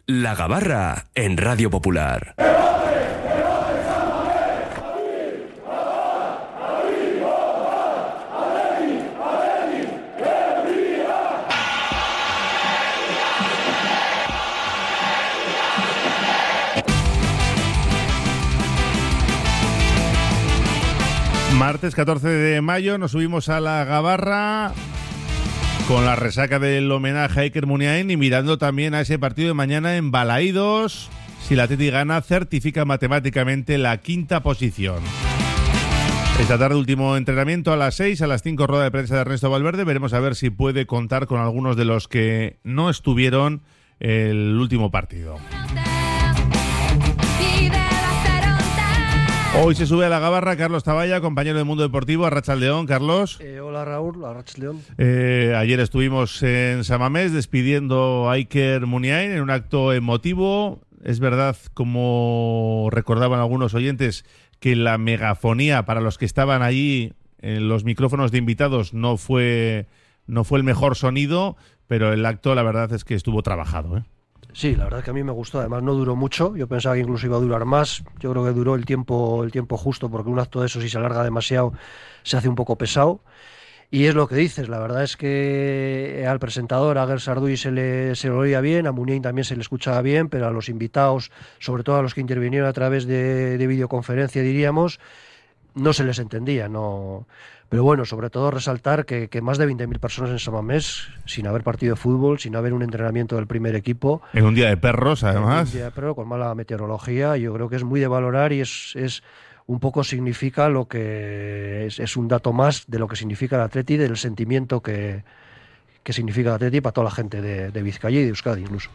La Gabarra en Radio Popular. Martes 14 de mayo nos subimos a la Gabarra con la resaca del homenaje a Iker Muniain y mirando también a ese partido de mañana en Balaídos. Si la Atleti gana, certifica matemáticamente la quinta posición. Esta tarde último entrenamiento a las 6, a las 5 rueda de prensa de Ernesto Valverde. Veremos a ver si puede contar con algunos de los que no estuvieron el último partido. Hoy se sube a la Gabarra Carlos Taballa, compañero del Mundo Deportivo. Arratsaldeón, Carlos. Hola Raúl, Arratsaldeón. Ayer estuvimos en San Mamés despidiendo a Iker Muniain en un acto emotivo. Es verdad, como recordaban algunos oyentes, que la megafonía para los que estaban allí en los micrófonos de invitados no fue el mejor sonido, pero el acto la verdad es que estuvo trabajado, ¿eh? Sí, la verdad es que a mí me gustó, además no duró mucho, yo pensaba que incluso iba a durar más, yo creo que duró el tiempo justo, porque un acto de eso si se alarga demasiado se hace un poco pesado, y es lo que dices, la verdad es que al presentador, a Gers Arduy se le oía bien, a Muniain también se le escuchaba bien, pero a los invitados, sobre todo a los que intervinieron a través de videoconferencia diríamos, no se les entendía, no... Pero bueno, sobre todo resaltar que más de 20.000 personas en San Mamés, sin haber partido de fútbol, sin haber un entrenamiento del primer equipo. En un día de perros, además. En un día de perros, con mala meteorología, yo creo que es muy de valorar y es un poco significa lo que es un dato más de lo que significa el Atleti, del sentimiento que significa el Atleti para toda la gente de Vizcaya y de Euskadi incluso.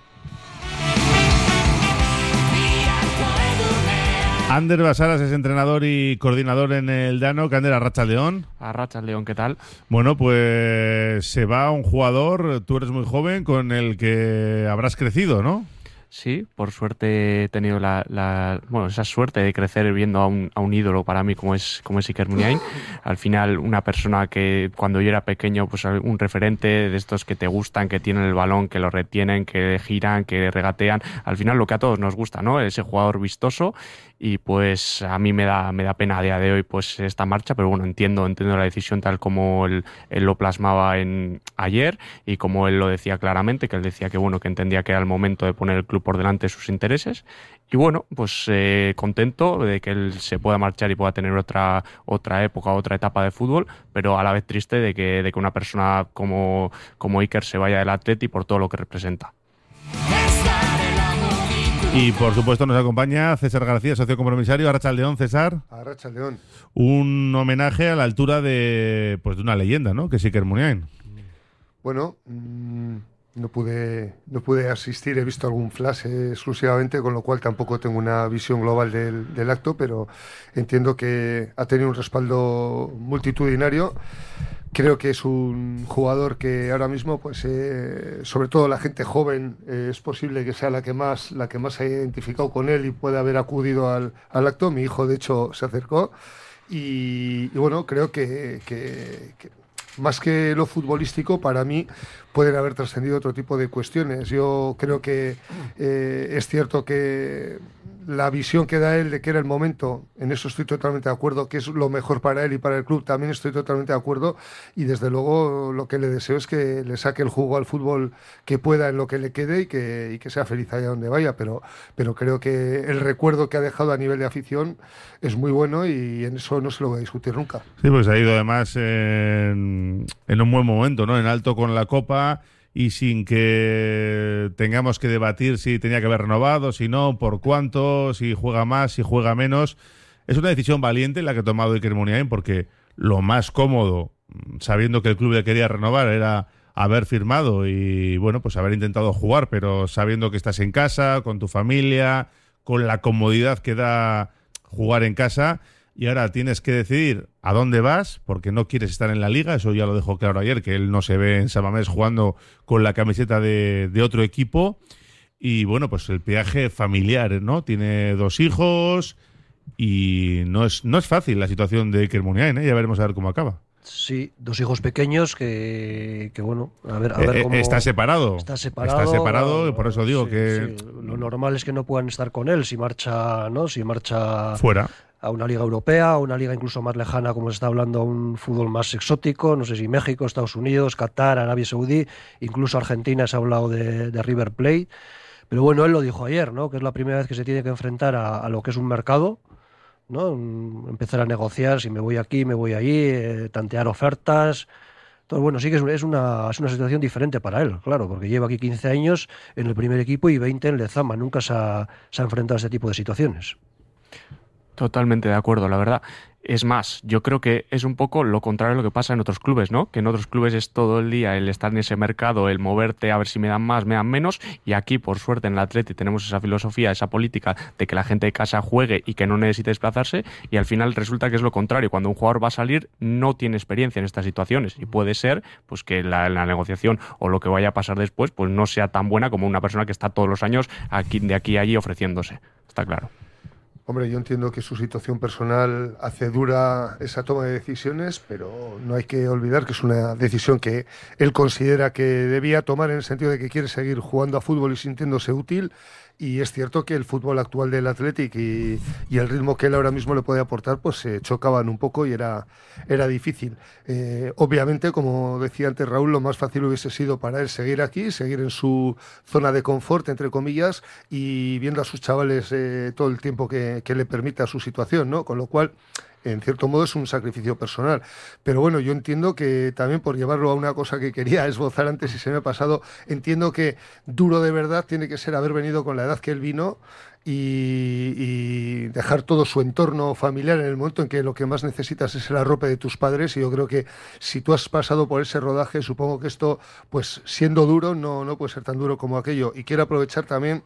Ander Basaras es entrenador y coordinador en el Dano. Ander, Arratsaldeón. Arratsaldeón, ¿qué tal? Bueno, pues se va un jugador, tú eres muy joven, con el que habrás crecido, ¿no? Sí, por suerte he tenido esa suerte de crecer viendo a un ídolo para mí como es Iker Muniain. Al final, una persona que cuando yo era pequeño, pues un referente de estos que te gustan, que tienen el balón, que lo retienen, que giran, que regatean. Al final, lo que a todos nos gusta, ¿no? Ese jugador vistoso. Y pues a mí me da pena a día de hoy pues esta marcha, pero bueno, entiendo la decisión tal como él lo plasmaba ayer y como él lo decía claramente, que él decía que bueno, que entendía que era el momento de poner el club por delante de sus intereses. Y bueno, pues contento de que él se pueda marchar y pueda tener otra época, otra etapa de fútbol, pero a la vez triste de que una persona como Iker se vaya del Atleti por todo lo que representa. Y por supuesto nos acompaña César García, socio compromisario. Arratsaldeón, César. Arratsaldeón. Un homenaje a la altura de una leyenda, ¿no? Que es Iker Muniain. Bueno, no pude asistir, he visto algún flash exclusivamente, con lo cual tampoco tengo una visión global del acto, pero entiendo que ha tenido un respaldo multitudinario. Creo que es un jugador que ahora mismo, pues, sobre todo la gente joven, es posible que sea la que más se haya identificado con él y pueda haber acudido al acto. Mi hijo, de hecho, se acercó y bueno, creo que más que lo futbolístico, para mí pueden haber trascendido otro tipo de cuestiones. Yo creo que es cierto que la visión que da él de que era el momento, en eso estoy totalmente de acuerdo, que es lo mejor para él y para el club, también estoy totalmente de acuerdo, y desde luego lo que le deseo es que le saque el jugo al fútbol que pueda en lo que le quede y que sea feliz allá donde vaya, pero creo que el recuerdo que ha dejado a nivel de afición es muy bueno y en eso no se lo voy a discutir nunca. Sí, pues ha ido además en un buen momento, ¿no? En alto con la Copa y sin que tengamos que debatir si tenía que haber renovado, si no, por cuánto, si juega más, si juega menos. Es una decisión valiente la que ha tomado Iker Muniain, porque lo más cómodo, sabiendo que el club le quería renovar, era haber firmado y, bueno, pues haber intentado jugar, pero sabiendo que estás en casa, con tu familia, con la comodidad que da jugar en casa. Y ahora tienes que decidir a dónde vas, porque no quieres estar en la Liga. Eso ya lo dejó claro ayer, que él no se ve en San Mamés jugando con la camiseta de otro equipo. Y bueno, pues el peaje familiar, ¿no? Tiene 2 hijos y no es fácil la situación de Iker Muniain, ¿eh? Ya veremos a ver cómo acaba. Sí, 2 hijos pequeños que bueno, a ver cómo... Está separado. Está separado. Está separado, y por eso digo que... Sí. Lo normal es que no puedan estar con él si marcha, ¿no? Si marcha fuera a una liga europea, a una liga incluso más lejana, como se está hablando, a un fútbol más exótico, no sé si México, Estados Unidos, Qatar, Arabia Saudí, incluso Argentina, se ha hablado de River Plate. Pero bueno, él lo dijo ayer, ¿no? Que es la primera vez que se tiene que enfrentar a lo que es un mercado, ¿no? Empezar a negociar si me voy aquí, me voy allí, tantear ofertas. Entonces, bueno, sí que es una situación diferente para él, claro, porque lleva aquí 15 años en el primer equipo y 20 en Lezama. Nunca se ha enfrentado a este tipo de situaciones. Totalmente de acuerdo, la verdad. Es más, yo creo que es un poco lo contrario a lo que pasa en otros clubes, ¿no? Que en otros clubes es todo el día el estar en ese mercado, el moverte a ver si me dan más, me dan menos, y aquí, por suerte, en el Atleti tenemos esa filosofía, esa política de que la gente de casa juegue y que no necesite desplazarse, y al final resulta que es lo contrario. Cuando un jugador va a salir, no tiene experiencia en estas situaciones, y puede ser pues que la negociación o lo que vaya a pasar después pues no sea tan buena como una persona que está todos los años de aquí a allí ofreciéndose. Está claro. Hombre, yo entiendo que su situación personal hace dura esa toma de decisiones, pero no hay que olvidar que es una decisión que él considera que debía tomar, en el sentido de que quiere seguir jugando a fútbol y sintiéndose útil. Y es cierto que el fútbol actual del Athletic y el ritmo que él ahora mismo le puede aportar, pues se chocaban un poco y era difícil. Obviamente, como decía antes Raúl, lo más fácil hubiese sido para él seguir aquí, seguir en su zona de confort, entre comillas, y viendo a sus chavales todo el tiempo que le permita su situación, ¿no? Con lo cual, en cierto modo, es un sacrificio personal. Pero bueno, yo entiendo que también, por llevarlo a una cosa que quería esbozar antes y se me ha pasado, entiendo que duro de verdad tiene que ser haber venido con la edad que él vino y dejar todo su entorno familiar en el momento en que lo que más necesitas es el arrope de tus padres. Y yo creo que si tú has pasado por ese rodaje, supongo que esto, pues siendo duro, no puede ser tan duro como aquello. Y quiero aprovechar también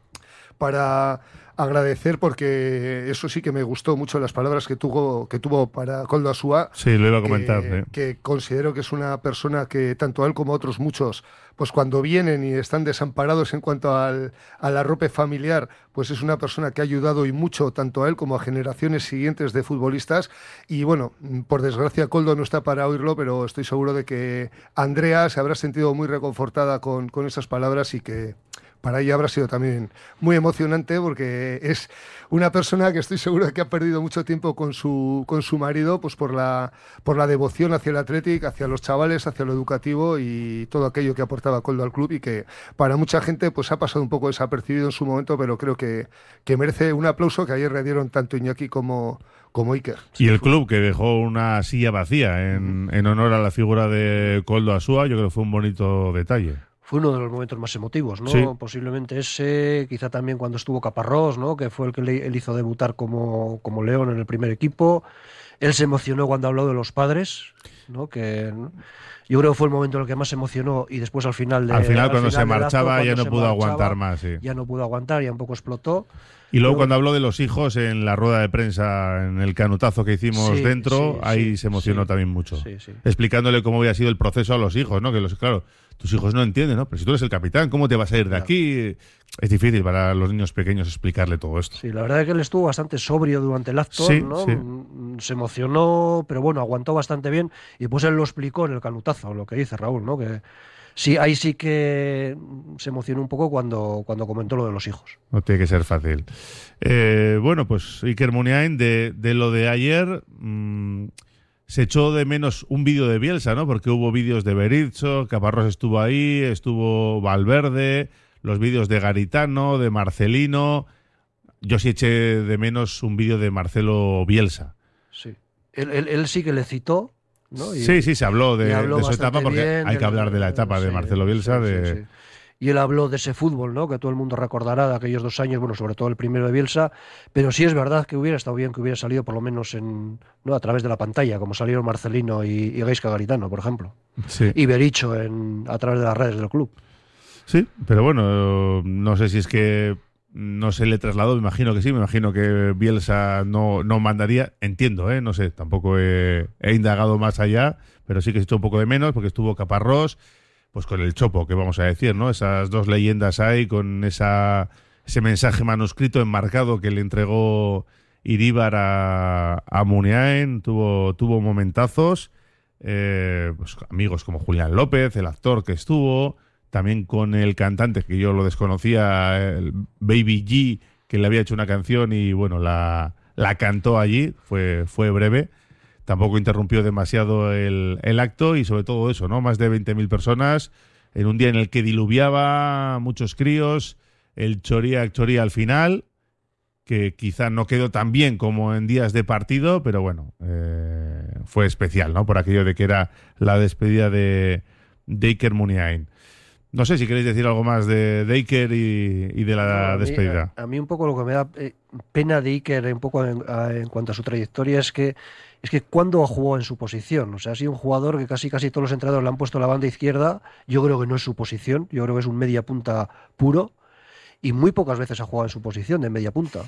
para agradecer, porque eso sí que me gustó mucho, las palabras que tuvo para Koldo Asúa. Sí, lo iba a comentar. Que considero que es una persona que tanto él como otros muchos, pues cuando vienen y están desamparados en cuanto al arrope familiar, pues es una persona que ha ayudado y mucho tanto a él como a generaciones siguientes de futbolistas. Y bueno, por desgracia Koldo no está para oírlo, pero estoy seguro de que Andrea se habrá sentido muy reconfortada con esas palabras, y que para ella habrá sido también muy emocionante, porque es una persona que estoy seguro de que ha perdido mucho tiempo con su marido, pues por la devoción hacia el Athletic, hacia los chavales, hacia lo educativo y todo aquello que aportaba Koldo al club, y que para mucha gente pues ha pasado un poco desapercibido en su momento, pero creo que merece un aplauso, que ayer le dieron tanto Iñaki como Iker. Y el club, que dejó una silla vacía en honor a la figura de Koldo Asúa, yo creo que fue un bonito detalle. Fue uno de los momentos más emotivos, ¿no? Sí. Posiblemente ese, quizá también cuando estuvo Caparrós, ¿no? Que fue el que él hizo debutar como León en el primer equipo. Él se emocionó cuando habló de los padres, ¿no? Que yo creo que fue el momento en el que más se emocionó, y después al final cuando se marchaba ya no pudo aguantar más, sí. Ya no pudo aguantar, ya un poco explotó. Y luego cuando habló de los hijos en la rueda de prensa, en el canutazo que hicimos dentro, ahí se emocionó también mucho. Sí. Explicándole cómo había sido el proceso a los hijos, ¿no? Que claro, tus hijos no entienden, ¿no? Pero si tú eres el capitán, ¿cómo te vas a ir de aquí? Es difícil para los niños pequeños explicarle todo esto. Sí, la verdad es que él estuvo bastante sobrio durante el acto, ¿no? Sí. Se emocionó, pero bueno, aguantó bastante bien, y pues él lo explicó en el canutazo, lo que dice Raúl, ¿no? Que sí, ahí sí que se emocionó un poco cuando comentó lo de los hijos. No tiene que ser fácil. Bueno, pues Iker Muniain, de lo de ayer, se echó de menos un vídeo de Bielsa, ¿no? Porque hubo vídeos de Berizzo, Caparrós estuvo ahí, estuvo Valverde, los vídeos de Garitano, de Marcelino. Yo sí eché de menos un vídeo de Marcelo Bielsa. Sí. Él sí que le citó, ¿no? Sí, se habló de su etapa, porque bien, hay que hablar de la etapa de Marcelo Bielsa. Sí. Y él habló de ese fútbol, ¿no? Que todo el mundo recordará de aquellos 2 años, bueno, sobre todo el primero de Bielsa, pero sí es verdad que hubiera estado bien que hubiera salido por lo menos a través de la pantalla, como salieron Marcelino y Gaisca Garitano, por ejemplo. Sí. Y Berizzo a través de las redes del club. Sí, pero bueno, no sé si es que no se le trasladó, me imagino que sí, me imagino que Bielsa no mandaría, entiendo, no sé, tampoco he indagado más allá, pero sí que se echó un poco de menos, porque estuvo Caparrós, pues con el Chopo, que vamos a decir, ¿no? Esas dos leyendas ahí, con ese mensaje manuscrito enmarcado que le entregó Iríbar a Muniain, tuvo momentazos. pues, amigos como Julián López, el actor que estuvo, también con el cantante, que yo lo desconocía, el Baby G, que le había hecho una canción y bueno, la cantó allí, fue breve. Tampoco interrumpió demasiado el acto y sobre todo eso, ¿no? Más de 20.000 personas en un día en el que diluviaba, muchos críos, el choría al final, que quizá no quedó tan bien como en días de partido, pero bueno, fue especial, ¿no? Por aquello de que era la despedida de Iker Muniain. No sé si queréis decir algo más de Iker y de la despedida. A mí un poco lo que me da pena de Iker un poco en cuanto a su trayectoria es que cuando jugó en su posición. O sea, ha sido un jugador que casi todos los entrenadores le han puesto la banda izquierda. Yo creo que no es su posición. Yo creo que es un media punta puro. Y muy pocas veces ha jugado en su posición de media punta.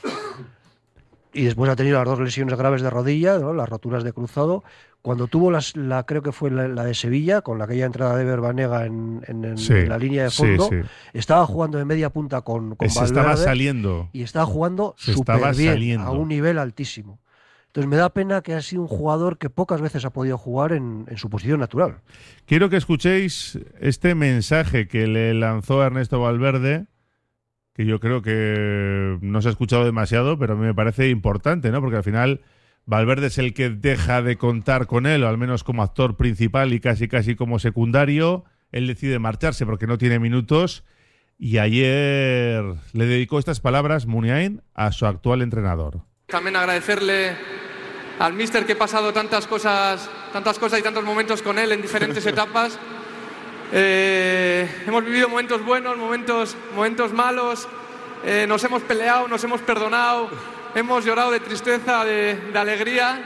Y después ha tenido las 2 lesiones graves de rodilla, ¿no? Las roturas de cruzado. Cuando tuvo creo que fue la de Sevilla, con aquella entrada de Verbanega en la línea de fondo, estaba jugando de media punta con Valverde. Estaba saliendo. Y estaba jugando súper bien, a un nivel altísimo. Entonces me da pena que ha sido un jugador que pocas veces ha podido jugar en su posición natural. Quiero que escuchéis este mensaje que le lanzó a Ernesto Valverde, que yo creo que no se ha escuchado demasiado, pero a mí me parece importante, ¿no? Porque al final Valverde es el que deja de contar con él, o al menos como actor principal y casi como secundario. Él decide marcharse porque no tiene minutos y ayer le dedicó estas palabras Muniain a su actual entrenador. También agradecerle al míster que he pasado tantas cosas y tantos momentos con él en diferentes etapas. Hemos vivido momentos buenos, momentos malos, nos hemos peleado, nos hemos perdonado, hemos llorado de tristeza, de alegría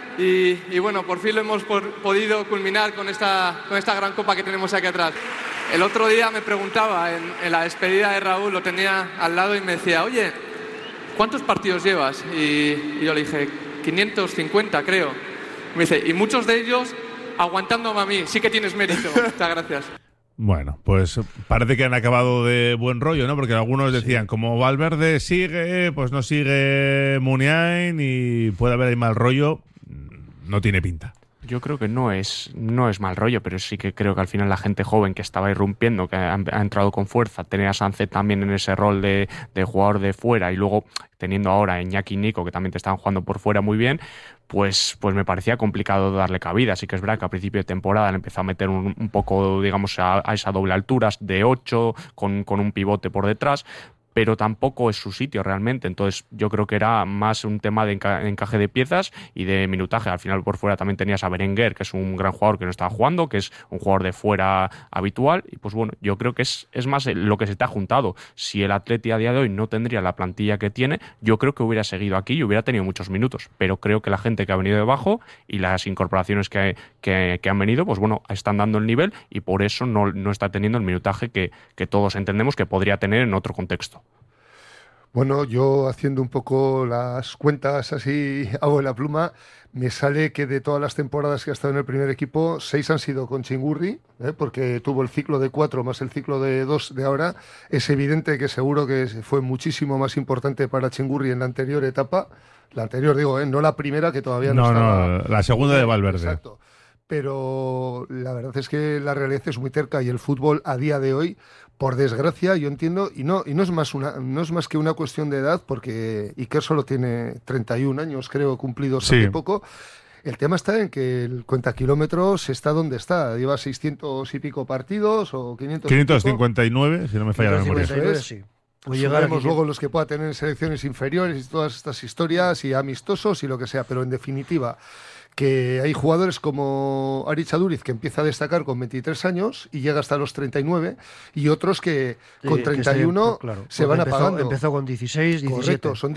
y bueno, por fin lo hemos podido culminar con esta gran copa que tenemos aquí atrás. El otro día me preguntaba en la despedida de Raúl, lo tenía al lado y me decía, oye, ¿cuántos partidos llevas? Y yo le dije, 550 creo. Me dice, y muchos de ellos aguantándome a mí, sí que tienes mérito. Muchas gracias. Bueno, pues parece que han acabado de buen rollo, ¿no? Porque algunos decían, como Valverde sigue, pues no sigue Muniain y puede haber ahí mal rollo. No tiene pinta. Yo creo que no es mal rollo, pero sí que creo que al final la gente joven que estaba irrumpiendo, que ha entrado con fuerza, tenía a Sánchez también en ese rol de jugador de fuera y luego teniendo ahora a Iñaki y Nico, que también te estaban jugando por fuera muy bien, pues me parecía complicado darle cabida. Así que es verdad que a principio de temporada le empezó a meter un poco, digamos, a esa doble altura de 8 con un pivote por detrás, pero tampoco es su sitio realmente. Entonces yo creo que era más un tema de encaje de piezas y de minutaje. Al final por fuera también tenías a Berenguer, que es un gran jugador que no estaba jugando, que es un jugador de fuera habitual, y pues bueno, yo creo que es más lo que se te ha juntado. Si el Atleti a día de hoy no tendría la plantilla que tiene, yo creo que hubiera seguido aquí y hubiera tenido muchos minutos, pero creo que la gente que ha venido debajo y las incorporaciones que han venido, pues bueno, están dando el nivel y por eso no está teniendo el minutaje que todos entendemos que podría tener en otro contexto. Bueno, yo haciendo un poco las cuentas así, hago la pluma, me sale que de todas las temporadas que ha estado en el primer equipo, 6 han sido con Chingurri, porque tuvo el ciclo de 4 más el ciclo de 2 de ahora. Es evidente que seguro que fue muchísimo más importante para Chingurri en la anterior etapa. La anterior, digo, no la primera, que todavía no estaba. No, la segunda de Valverde. Exacto. Pero la verdad es que la realidad es muy cerca y el fútbol a día de hoy, por desgracia, yo entiendo, y no es más que una cuestión de edad, porque Iker solo tiene 31 años, creo, cumplidos hace poco. El tema está en que el cuentakilómetros está donde está. Lleva 600 y pico partidos o 559, si no me falla la memoria. Sí. Llegaremos luego los que pueda tener en selecciones inferiores y todas estas historias y amistosos y lo que sea, pero en definitiva que hay jugadores como Aritz Aduriz, que empieza a destacar con 23 años y llega hasta los 39, y otros que con 31 se van apagando. Empezó con 16, 17. Correcto, son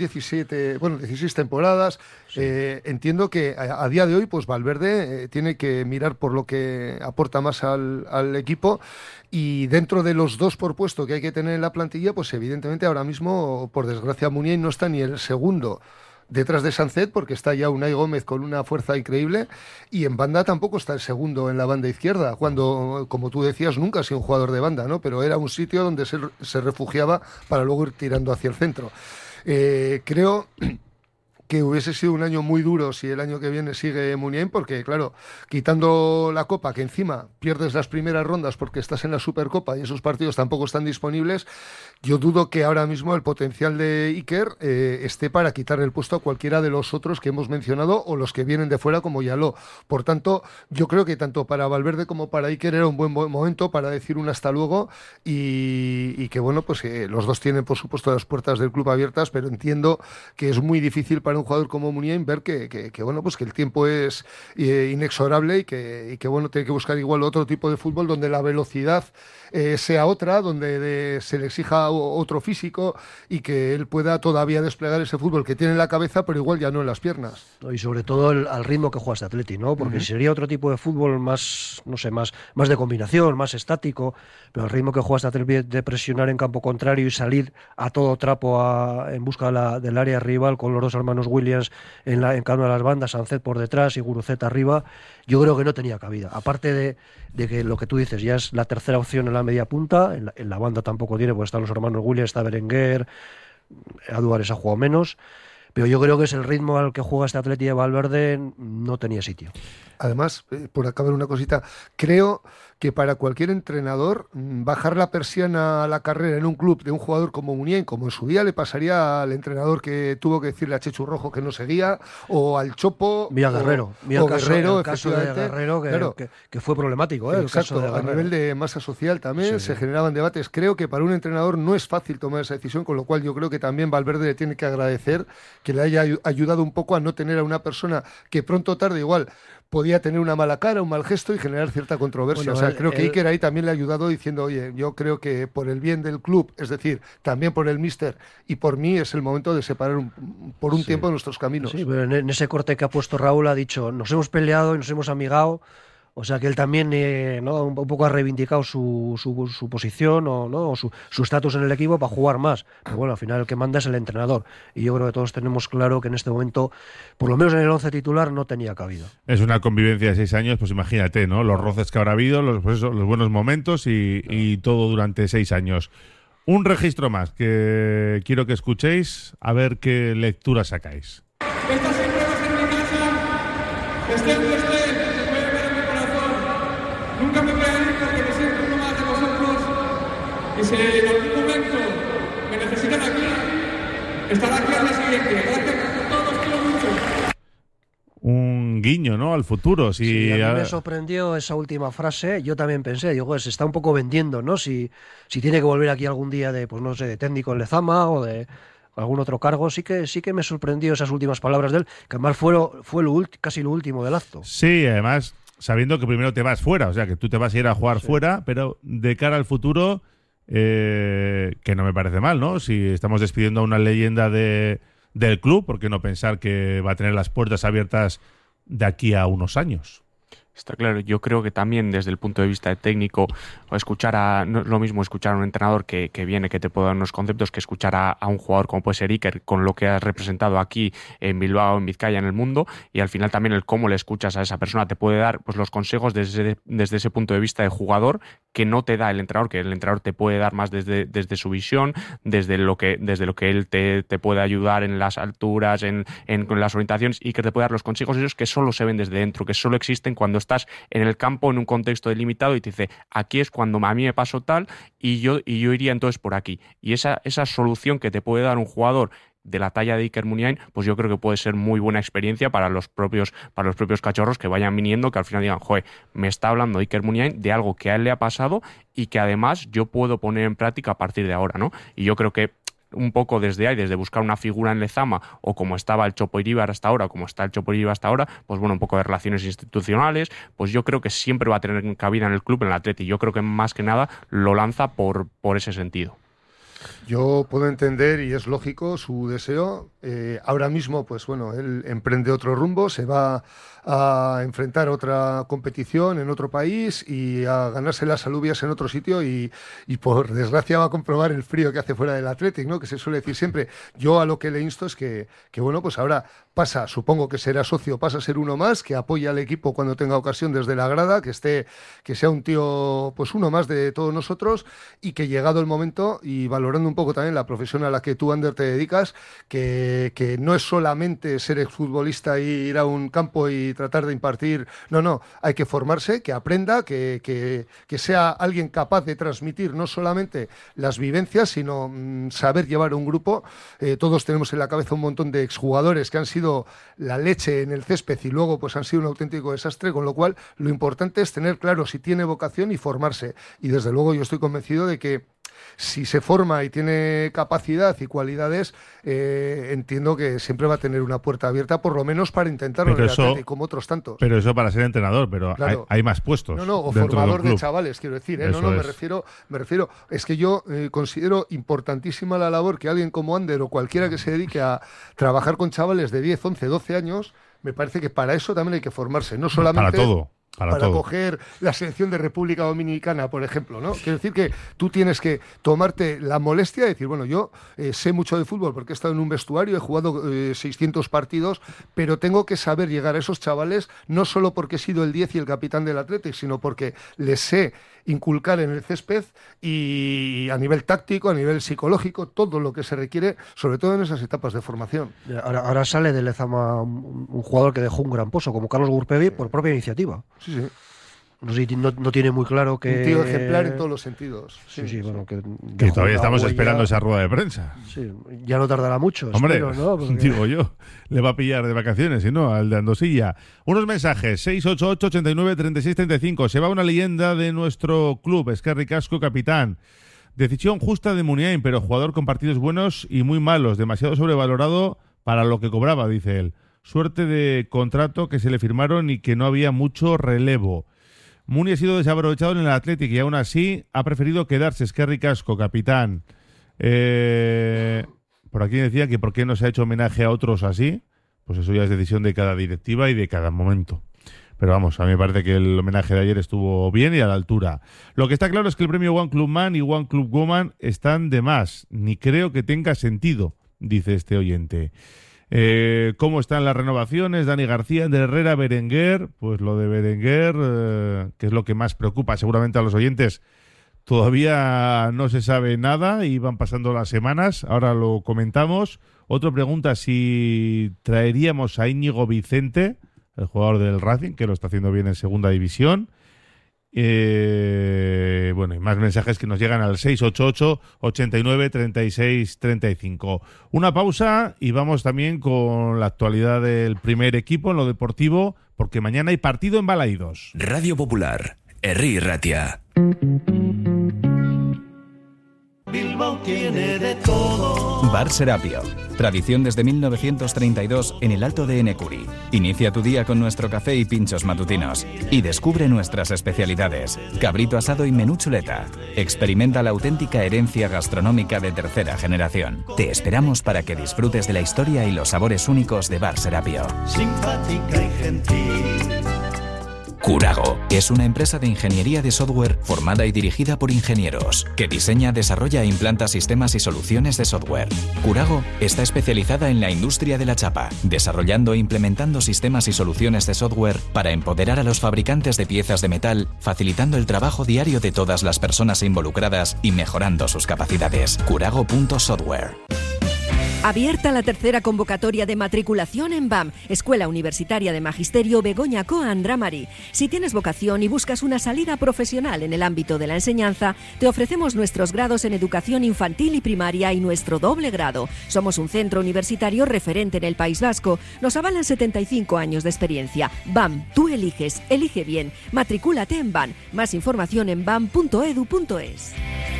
16 temporadas. Sí. Entiendo que a día de hoy pues Valverde tiene que mirar por lo que aporta más al equipo, y dentro de los 2 por puesto que hay que tener en la plantilla, pues evidentemente ahora mismo, por desgracia, Muniain no está ni el segundo detrás de Sánchez, porque está ya Unai Gómez con una fuerza increíble, y en banda tampoco está el segundo en la banda izquierda, cuando, como tú decías, nunca ha sido un jugador de banda, ¿no? Pero era un sitio donde se refugiaba para luego ir tirando hacia el centro. Creo que hubiese sido un año muy duro si el año que viene sigue Muniain, porque claro, quitando la Copa, que encima pierdes las primeras rondas porque estás en la Supercopa y esos partidos tampoco están disponibles, yo dudo que ahora mismo el potencial de Iker esté para quitarle el puesto a cualquiera de los otros que hemos mencionado o los que vienen de fuera como Yaló. Por tanto, yo creo que tanto para Valverde como para Iker era un buen momento para decir un hasta luego y que bueno, pues los dos tienen por supuesto las puertas del club abiertas, pero entiendo que es muy difícil para un jugador como Muniain ver que bueno, pues que el tiempo es inexorable y que bueno, tiene que buscar igual otro tipo de fútbol donde la velocidad sea otra, donde se le exija otro físico y que él pueda todavía desplegar ese fútbol que tiene en la cabeza, pero igual ya no en las piernas. Y sobre todo al ritmo que juega este Atleti, ¿no? Porque si sería otro tipo de fútbol más, no sé, más de combinación, más estático, pero el ritmo que juega este Atleti de presionar en campo contrario y salir a todo trapo en busca del área rival con los dos hermanos Williams en cada una de las bandas, Sancet por detrás y Guruceta arriba, yo creo que no tenía cabida. Aparte de que lo que tú dices ya es la tercera opción en la media punta, en la banda tampoco tiene, porque están los hermanos Williams, está Berenguer, Aduares ha jugado menos, pero yo creo que es el ritmo al que juega este Atleti de Valverde, no tenía sitio. Además, por acabar una cosita, creo que para cualquier entrenador bajar la persiana a la carrera en un club de un jugador como Muniain, como en su día le pasaría al entrenador que tuvo que decirle a Chechu Rojo que no seguía, o al Chopo, Mira Guerrero, el caso de Guerrero claro, que fue problemático, el caso de Guerrero. A nivel de masa social también se generaban debates. Creo que para un entrenador no es fácil tomar esa decisión, con lo cual yo creo que también Valverde le tiene que agradecer que le haya ayudado un poco a no tener a una persona que pronto o tarde igual podía tener una mala cara, un mal gesto y generar cierta controversia. Bueno, o sea, creo que Iker ahí también le ha ayudado diciendo, oye, yo creo que por el bien del club, es decir, también por el míster y por mí es el momento de separar por un tiempo nuestros caminos. Sí, pero en ese corte que ha puesto Raúl ha dicho, nos hemos peleado y nos hemos amigado. O sea que él también ¿no? un poco ha reivindicado su posición o su estatus en el equipo para jugar más. Pero bueno, al final el que manda es el entrenador. Y yo creo que todos tenemos claro que en este momento, por lo menos en el 11 titular, no tenía cabida. Es una convivencia de 6 años, pues imagínate, ¿no? Los roces que habrá habido, los buenos momentos y todo durante 6 años. Un registro más que quiero que escuchéis, a ver qué lectura sacáis. Esta siempre va a ser mi casa. Esté donde esté, se puede ver en mi corazón. Nunca me voy a ir porque me siento uno más de vosotros. Y si en algún momento me necesitan aquí, estaré aquí al día siguiente. Gracias por todo, os quiero mucho. Un guiño, ¿no? Al futuro. Sí, a mí me sorprendió esa última frase. Yo también pensé, digo, se está un poco vendiendo, ¿no? Si tiene que volver aquí algún día de, pues no sé, de técnico en Lezama o de algún otro cargo, sí que me sorprendió esas últimas palabras de él, que además fue casi lo último del acto. Sí, además, sabiendo que primero te vas fuera, o sea, que tú te vas a ir a jugar fuera, pero de cara al futuro, que no me parece mal, ¿no? Si estamos despidiendo a una leyenda del club, ¿por qué no pensar que va a tener las puertas abiertas de aquí a unos años? Está claro, yo creo que también desde el punto de vista de técnico, no es lo mismo escuchar a un entrenador que viene, que te puede dar unos conceptos, que escuchar a un jugador como puede ser Iker, con lo que has representado aquí en Bilbao, en Vizcaya, en el mundo, y al final también el cómo le escuchas a esa persona te puede dar pues los consejos desde ese punto de vista de jugador que no te da el entrenador, que el entrenador te puede dar más desde su visión, desde lo que él te puede ayudar en las alturas, en las orientaciones, y que te puede dar los consejos esos que solo se ven desde dentro, que solo existen cuando estás en el campo en un contexto delimitado y te dice, aquí es cuando a mí me pasó tal y yo iría entonces por aquí. Y esa solución que te puede dar un jugador de la talla de Iker Muniain, pues yo creo que puede ser muy buena experiencia para los propios cachorros que vayan viniendo, que al final digan, joder, me está hablando Iker Muniain de algo que a él le ha pasado y que además yo puedo poner en práctica a partir de ahora, ¿no? Y yo creo que un poco desde ahí, desde buscar una figura en Lezama, o como estaba el Chopo Iríbar hasta ahora, como está el Chopo Iríbar hasta ahora, pues bueno, un poco de relaciones institucionales, pues yo creo que siempre va a tener cabida en el club, en el Atleti. Yo creo que más que nada lo lanza por ese sentido. Yo puedo entender, y es lógico, su deseo. Ahora mismo, pues bueno, él emprende otro rumbo, se va a enfrentar otra competición en otro país y a ganarse las alubias en otro sitio y por desgracia va a comprobar el frío que hace fuera del Athletic, ¿no? Que se suele decir siempre. Yo a lo que le insto es que bueno, pues ahora pasa, supongo que será socio, pasa a ser uno más, que apoya al equipo cuando tenga ocasión desde la grada, que sea un tío, pues uno más de todos nosotros y que llegado el momento y valorado valorando un poco también la profesión a la que tú, Ander, te dedicas, que no es solamente ser exfutbolista y ir a un campo y tratar de impartir, no, hay que formarse, que aprenda, que sea alguien capaz de transmitir no solamente las vivencias, sino saber llevar un grupo. Todos tenemos en la cabeza un montón de exjugadores que han sido la leche en el césped y luego pues han sido un auténtico desastre, con lo cual lo importante es tener claro si tiene vocación y formarse. Y desde luego yo estoy convencido de que si se forma y tiene capacidad y cualidades, entiendo que siempre va a tener una puerta abierta, por lo menos para intentarlo en el Atlético, como otros tantos. Pero eso para ser entrenador, pero claro, hay más puestos. O formador de chavales, quiero decir. Me refiero. Es que yo considero importantísima la labor que alguien como Ander o cualquiera que se dedique a trabajar con chavales de 10, 11, 12 años, me parece que para eso también hay que formarse, no solamente para todo. Para coger la selección de República Dominicana, por ejemplo, ¿no? Quiero decir que tú tienes que tomarte la molestia de decir, bueno, yo sé mucho de fútbol porque he estado en un vestuario, he jugado 600 partidos, pero tengo que saber llegar a esos chavales, no solo porque he sido el 10 y el capitán del Athletic, sino porque les sé inculcar en el césped y a nivel táctico, a nivel psicológico, todo lo que se requiere, sobre todo en esas etapas de formación. Ahora sale de Lezama un jugador que dejó un gran pozo, como Carlos Gurpegui, por propia iniciativa. Sí. No tiene muy claro que... Un tío ejemplar en todos los sentidos. Sí, bueno, que todavía estamos esperando esa rueda de prensa. Sí, ya no tardará mucho. Hombre, espero, ¿no? Porque... digo yo, le va a pillar de vacaciones, si no, al de Andosilla. Unos mensajes, 688-89-3635. Se va una leyenda de nuestro club, Eskerrik Asko, capitán. Decisión justa de Muniain, pero jugador con partidos buenos y muy malos, demasiado sobrevalorado para lo que cobraba, dice él. Suerte de contrato que se le firmaron y que no había mucho relevo. Muni ha sido desaprovechado en el Athletic y aún así ha preferido quedarse. Eskerrik Asko, capitán. Por aquí decía que por qué no se ha hecho homenaje a otros así. Pues eso ya es decisión de cada directiva y de cada momento. Pero vamos, a mí me parece que el homenaje de ayer estuvo bien y a la altura. Lo que está claro es que el premio One Club Man y One Club Woman están de más. Ni creo que tenga sentido, dice este oyente. ¿Cómo están las renovaciones? Dani García, de Herrera, Berenguer. Pues lo de Berenguer, que es lo que más preocupa seguramente a los oyentes, todavía no se sabe nada y van pasando las semanas. Ahora lo comentamos. Otra pregunta, si traeríamos a Íñigo Vicente, el jugador del Racing, que lo está haciendo bien en segunda división. Bueno, y más mensajes que nos llegan al 688-89-36-35. Una pausa y vamos también con la actualidad del primer equipo en lo deportivo, porque mañana hay partido en Balaídos. Radio Popular, Herri Ratia. Bilbao tiene de todo. Bar Serapio. Tradición desde 1932 en el Alto de Enecuri. Inicia tu día con nuestro café y pinchos matutinos. Y descubre nuestras especialidades. Cabrito asado y menú chuleta. Experimenta la auténtica herencia gastronómica de tercera generación. Te esperamos para que disfrutes de la historia y los sabores únicos de Bar Serapio. Simpática y gentil. Curago es una empresa de ingeniería de software formada y dirigida por ingenieros, que diseña, desarrolla e implanta sistemas y soluciones de software. Curago está especializada en la industria de la chapa, desarrollando e implementando sistemas y soluciones de software para empoderar a los fabricantes de piezas de metal, facilitando el trabajo diario de todas las personas involucradas y mejorando sus capacidades. Curago.software. Abierta la tercera convocatoria de matriculación en BAM, Escuela Universitaria de Magisterio Begoña Coa Andramari. Si tienes vocación y buscas una salida profesional en el ámbito de la enseñanza, te ofrecemos nuestros grados en educación infantil y primaria y nuestro doble grado. Somos un centro universitario referente en el País Vasco. Nos avalan 75 años de experiencia. BAM, tú eliges, elige bien. Matricúlate en BAM. Más información en bam.edu.es.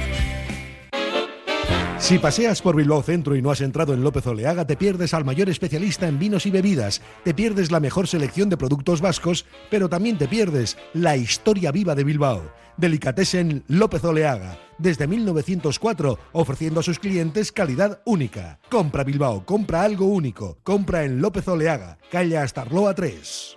Si paseas por Bilbao Centro y no has entrado en López Oleaga, te pierdes al mayor especialista en vinos y bebidas, te pierdes la mejor selección de productos vascos, pero también te pierdes la historia viva de Bilbao. Delicatessen López Oleaga, desde 1904, ofreciendo a sus clientes calidad única. Compra Bilbao, compra algo único, compra en López Oleaga, calle Astarloa 3.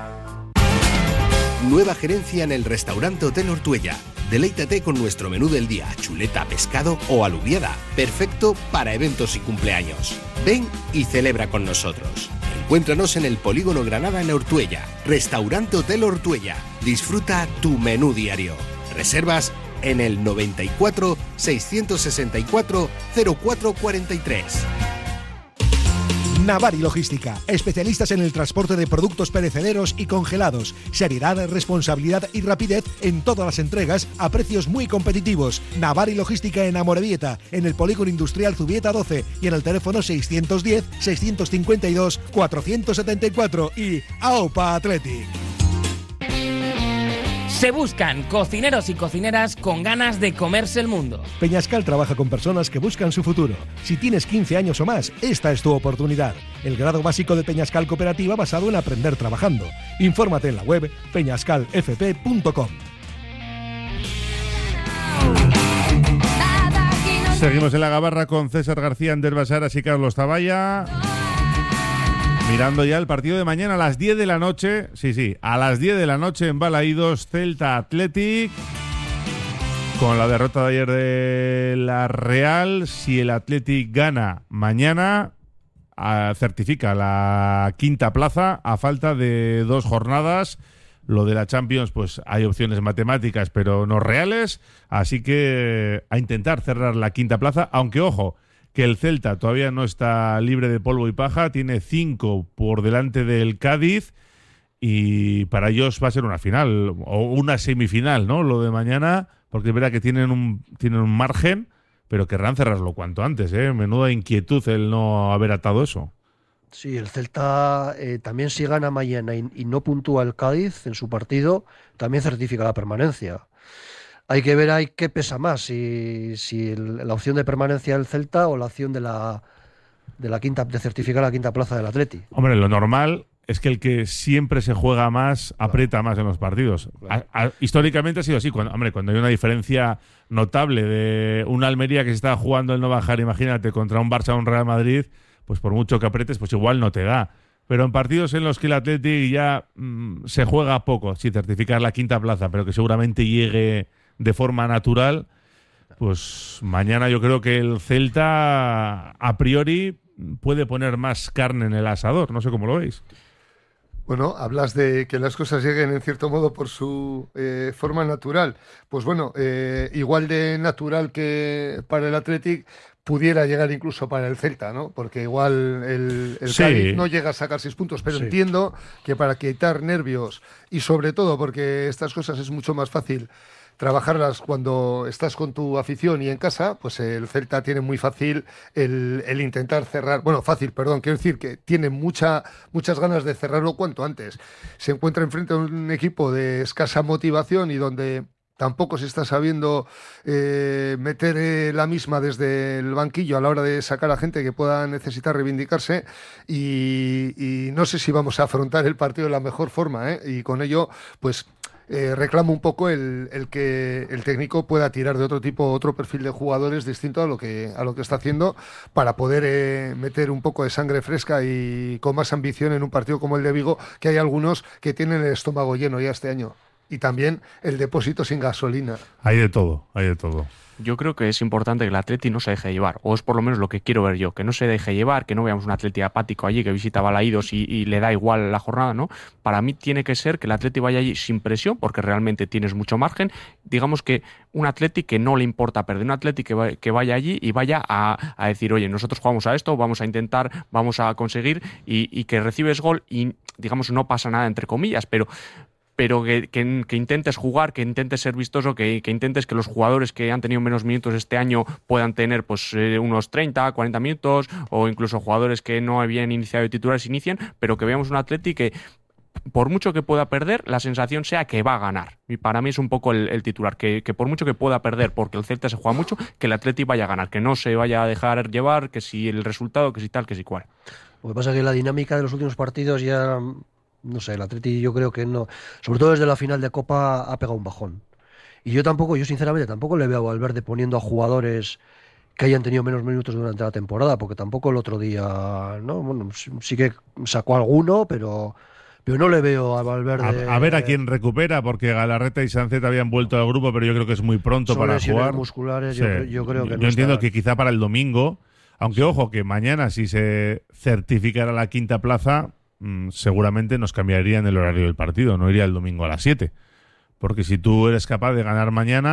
Nueva gerencia en el restaurante Hotel Ortuella. Deleítate con nuestro menú del día, chuleta, pescado o alubiada. Perfecto para eventos y cumpleaños. Ven y celebra con nosotros. Encuéntranos en el Polígono Granada en Ortuella. Restaurante Hotel Ortuella. Disfruta tu menú diario. Reservas en el 94 664 0443. Navari Logística, especialistas en el transporte de productos perecederos y congelados. Seriedad, responsabilidad y rapidez en todas las entregas a precios muy competitivos. Navari Logística en Amorebieta, en el Polígono Industrial Zubieta 12 y en el teléfono 610-652-474 y AOPA Athletic. Se buscan cocineros y cocineras con ganas de comerse el mundo. Peñascal trabaja con personas que buscan su futuro. Si tienes 15 años o más, esta es tu oportunidad. El grado básico de Peñascal Cooperativa basado en aprender trabajando. Infórmate en la web peñascalfp.com. Seguimos en la gabarra con César García, Ander Basaras y Carlos Taballa. Mirando ya el partido de mañana a las 10 de la noche. Sí, a las 10 de la noche en Balaídos, Celta Athletic. Con la derrota de ayer de la Real, si el Athletic gana mañana, certifica la quinta plaza a falta de 2 jornadas. Lo de la Champions, pues hay opciones matemáticas, pero no reales. Así que a intentar cerrar la quinta plaza, aunque ojo, que el Celta todavía no está libre de polvo y paja, tiene 5 por delante del Cádiz y para ellos va a ser una final o una semifinal, ¿no? Lo de mañana, porque es verdad que tienen un margen, pero querrán cerrarlo cuanto antes, ¿eh? Menuda inquietud el no haber atado eso. Sí, el Celta también si gana mañana y no puntúa el Cádiz en su partido, también certifica la permanencia. Hay que ver ahí qué pesa más, si la opción de permanencia del Celta o la opción de certificar la quinta plaza del Atleti. Hombre, lo normal es que el que siempre se juega más, aprieta más en los partidos. Claro. Históricamente ha sido así. Cuando hay una diferencia notable de una Almería que se está jugando el no bajar, imagínate, contra un Barça o un Real Madrid, pues por mucho que apretes, pues igual no te da. Pero en partidos en los que el Atleti ya se juega poco, sí, certificar la quinta plaza, pero que seguramente llegue de forma natural, pues mañana yo creo que el Celta a priori puede poner más carne en el asador. No sé cómo lo veis. Bueno, hablas de que las cosas lleguen en cierto modo por su forma natural. Pues bueno, igual de natural que para el Athletic pudiera llegar incluso para el Celta, ¿no? Porque igual el sí. Cádiz no llega a sacar 6 puntos, pero sí. Entiendo que para quitar nervios y sobre todo porque estas cosas es mucho más fácil trabajarlas cuando estás con tu afición y en casa, pues el Celta tiene muy fácil el intentar cerrar, quiero decir que tiene muchas ganas de cerrarlo cuanto antes. Se encuentra enfrente de un equipo de escasa motivación y donde tampoco se está sabiendo meter la misma desde el banquillo a la hora de sacar a gente que pueda necesitar reivindicarse y no sé si vamos a afrontar el partido de la mejor forma, y con ello, pues reclamo un poco el que el técnico pueda tirar de otro perfil de jugadores distinto a lo que está haciendo para poder meter un poco de sangre fresca y con más ambición en un partido como el de Vigo, que hay algunos que tienen el estómago lleno ya este año. Y también el depósito sin gasolina. Hay de todo. Yo creo que es importante que el Atleti no se deje llevar, o es por lo menos lo que quiero ver yo, que no se deje llevar, que no veamos un Atleti apático allí que visita Balaídos y le da igual la jornada, ¿no? Para mí tiene que ser que el Atleti vaya allí sin presión, porque realmente tienes mucho margen. Digamos que un Atleti que no le importa perder, un Atleti que vaya allí y vaya a decir, oye, nosotros jugamos a esto, vamos a intentar, vamos a conseguir, y que recibes gol y, digamos, no pasa nada, entre comillas, pero que intentes jugar, que intentes ser vistoso, que intentes que los jugadores que han tenido menos minutos este año puedan tener pues unos 30, 40 minutos, o incluso jugadores que no habían iniciado de titulares inicien, pero que veamos un Atleti que, por mucho que pueda perder, la sensación sea que va a ganar. Y para mí es un poco el titular, que por mucho que pueda perder, porque el Celta se juega mucho, que el Atleti vaya a ganar, que no se vaya a dejar llevar, que si el resultado, que si tal, que si cual. Lo que pasa es que la dinámica de los últimos partidos ya... No sé, el Atleti yo creo que no, sobre todo desde la final de Copa ha pegado un bajón. Y yo sinceramente tampoco le veo a Valverde poniendo a jugadores que hayan tenido menos minutos durante la temporada, porque tampoco el otro día, ¿no? Bueno, sí que sacó alguno, pero no le veo a Valverde. A ver a quién recupera, porque Galarreta y Sancet habían vuelto al grupo, pero yo creo que es muy pronto para jugar. Musculares, sí. yo creo que no. Yo entiendo que quizá para el domingo, aunque ojo, que mañana si se certificara la quinta plaza, seguramente nos cambiarían el horario del partido, no iría el domingo a las 7, porque si tú eres capaz de ganar mañana,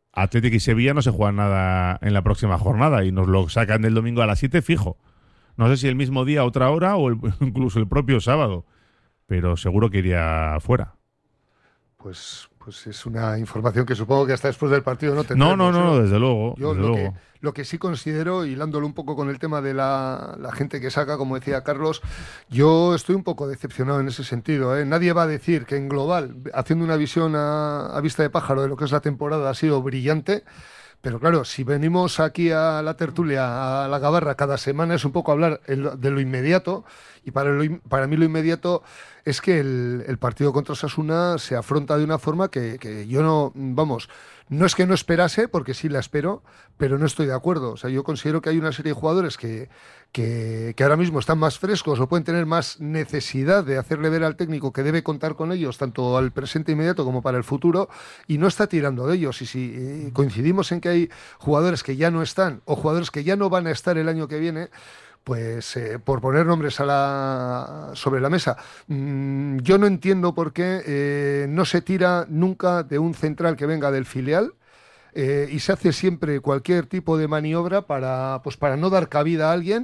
Atlético y Sevilla no se juegan nada en la próxima jornada y nos lo sacan del domingo a las 7 fijo. No sé si el mismo día, otra hora o incluso el propio sábado, pero seguro que iría fuera. Pues es una información que supongo que hasta después del partido no tendremos. No, desde luego. Yo desde luego. Lo que sí considero, hilándolo un poco con el tema de la gente que saca, como decía Carlos, yo estoy un poco decepcionado en ese sentido, ¿eh? Nadie va a decir que en global, haciendo una visión a vista de pájaro de lo que es la temporada, ha sido brillante. Pero claro, si venimos aquí a la tertulia, a la gabarra, cada semana es un poco hablar de lo inmediato, y para mí lo inmediato es que el partido contra Osasuna se afronta de una forma que yo no es que no esperase, porque sí la espero, pero no estoy de acuerdo. O sea, yo considero que hay una serie de jugadores que ahora mismo están más frescos o pueden tener más necesidad de hacerle ver al técnico que debe contar con ellos, tanto al presente inmediato como para el futuro, y no está tirando de ellos. Y si coincidimos en que hay jugadores que ya no están o jugadores que ya no van a estar el año que viene, pues por poner nombres sobre la mesa, yo no entiendo por qué no se tira nunca de un central que venga del filial, y se hace siempre cualquier tipo de maniobra para no dar cabida a alguien,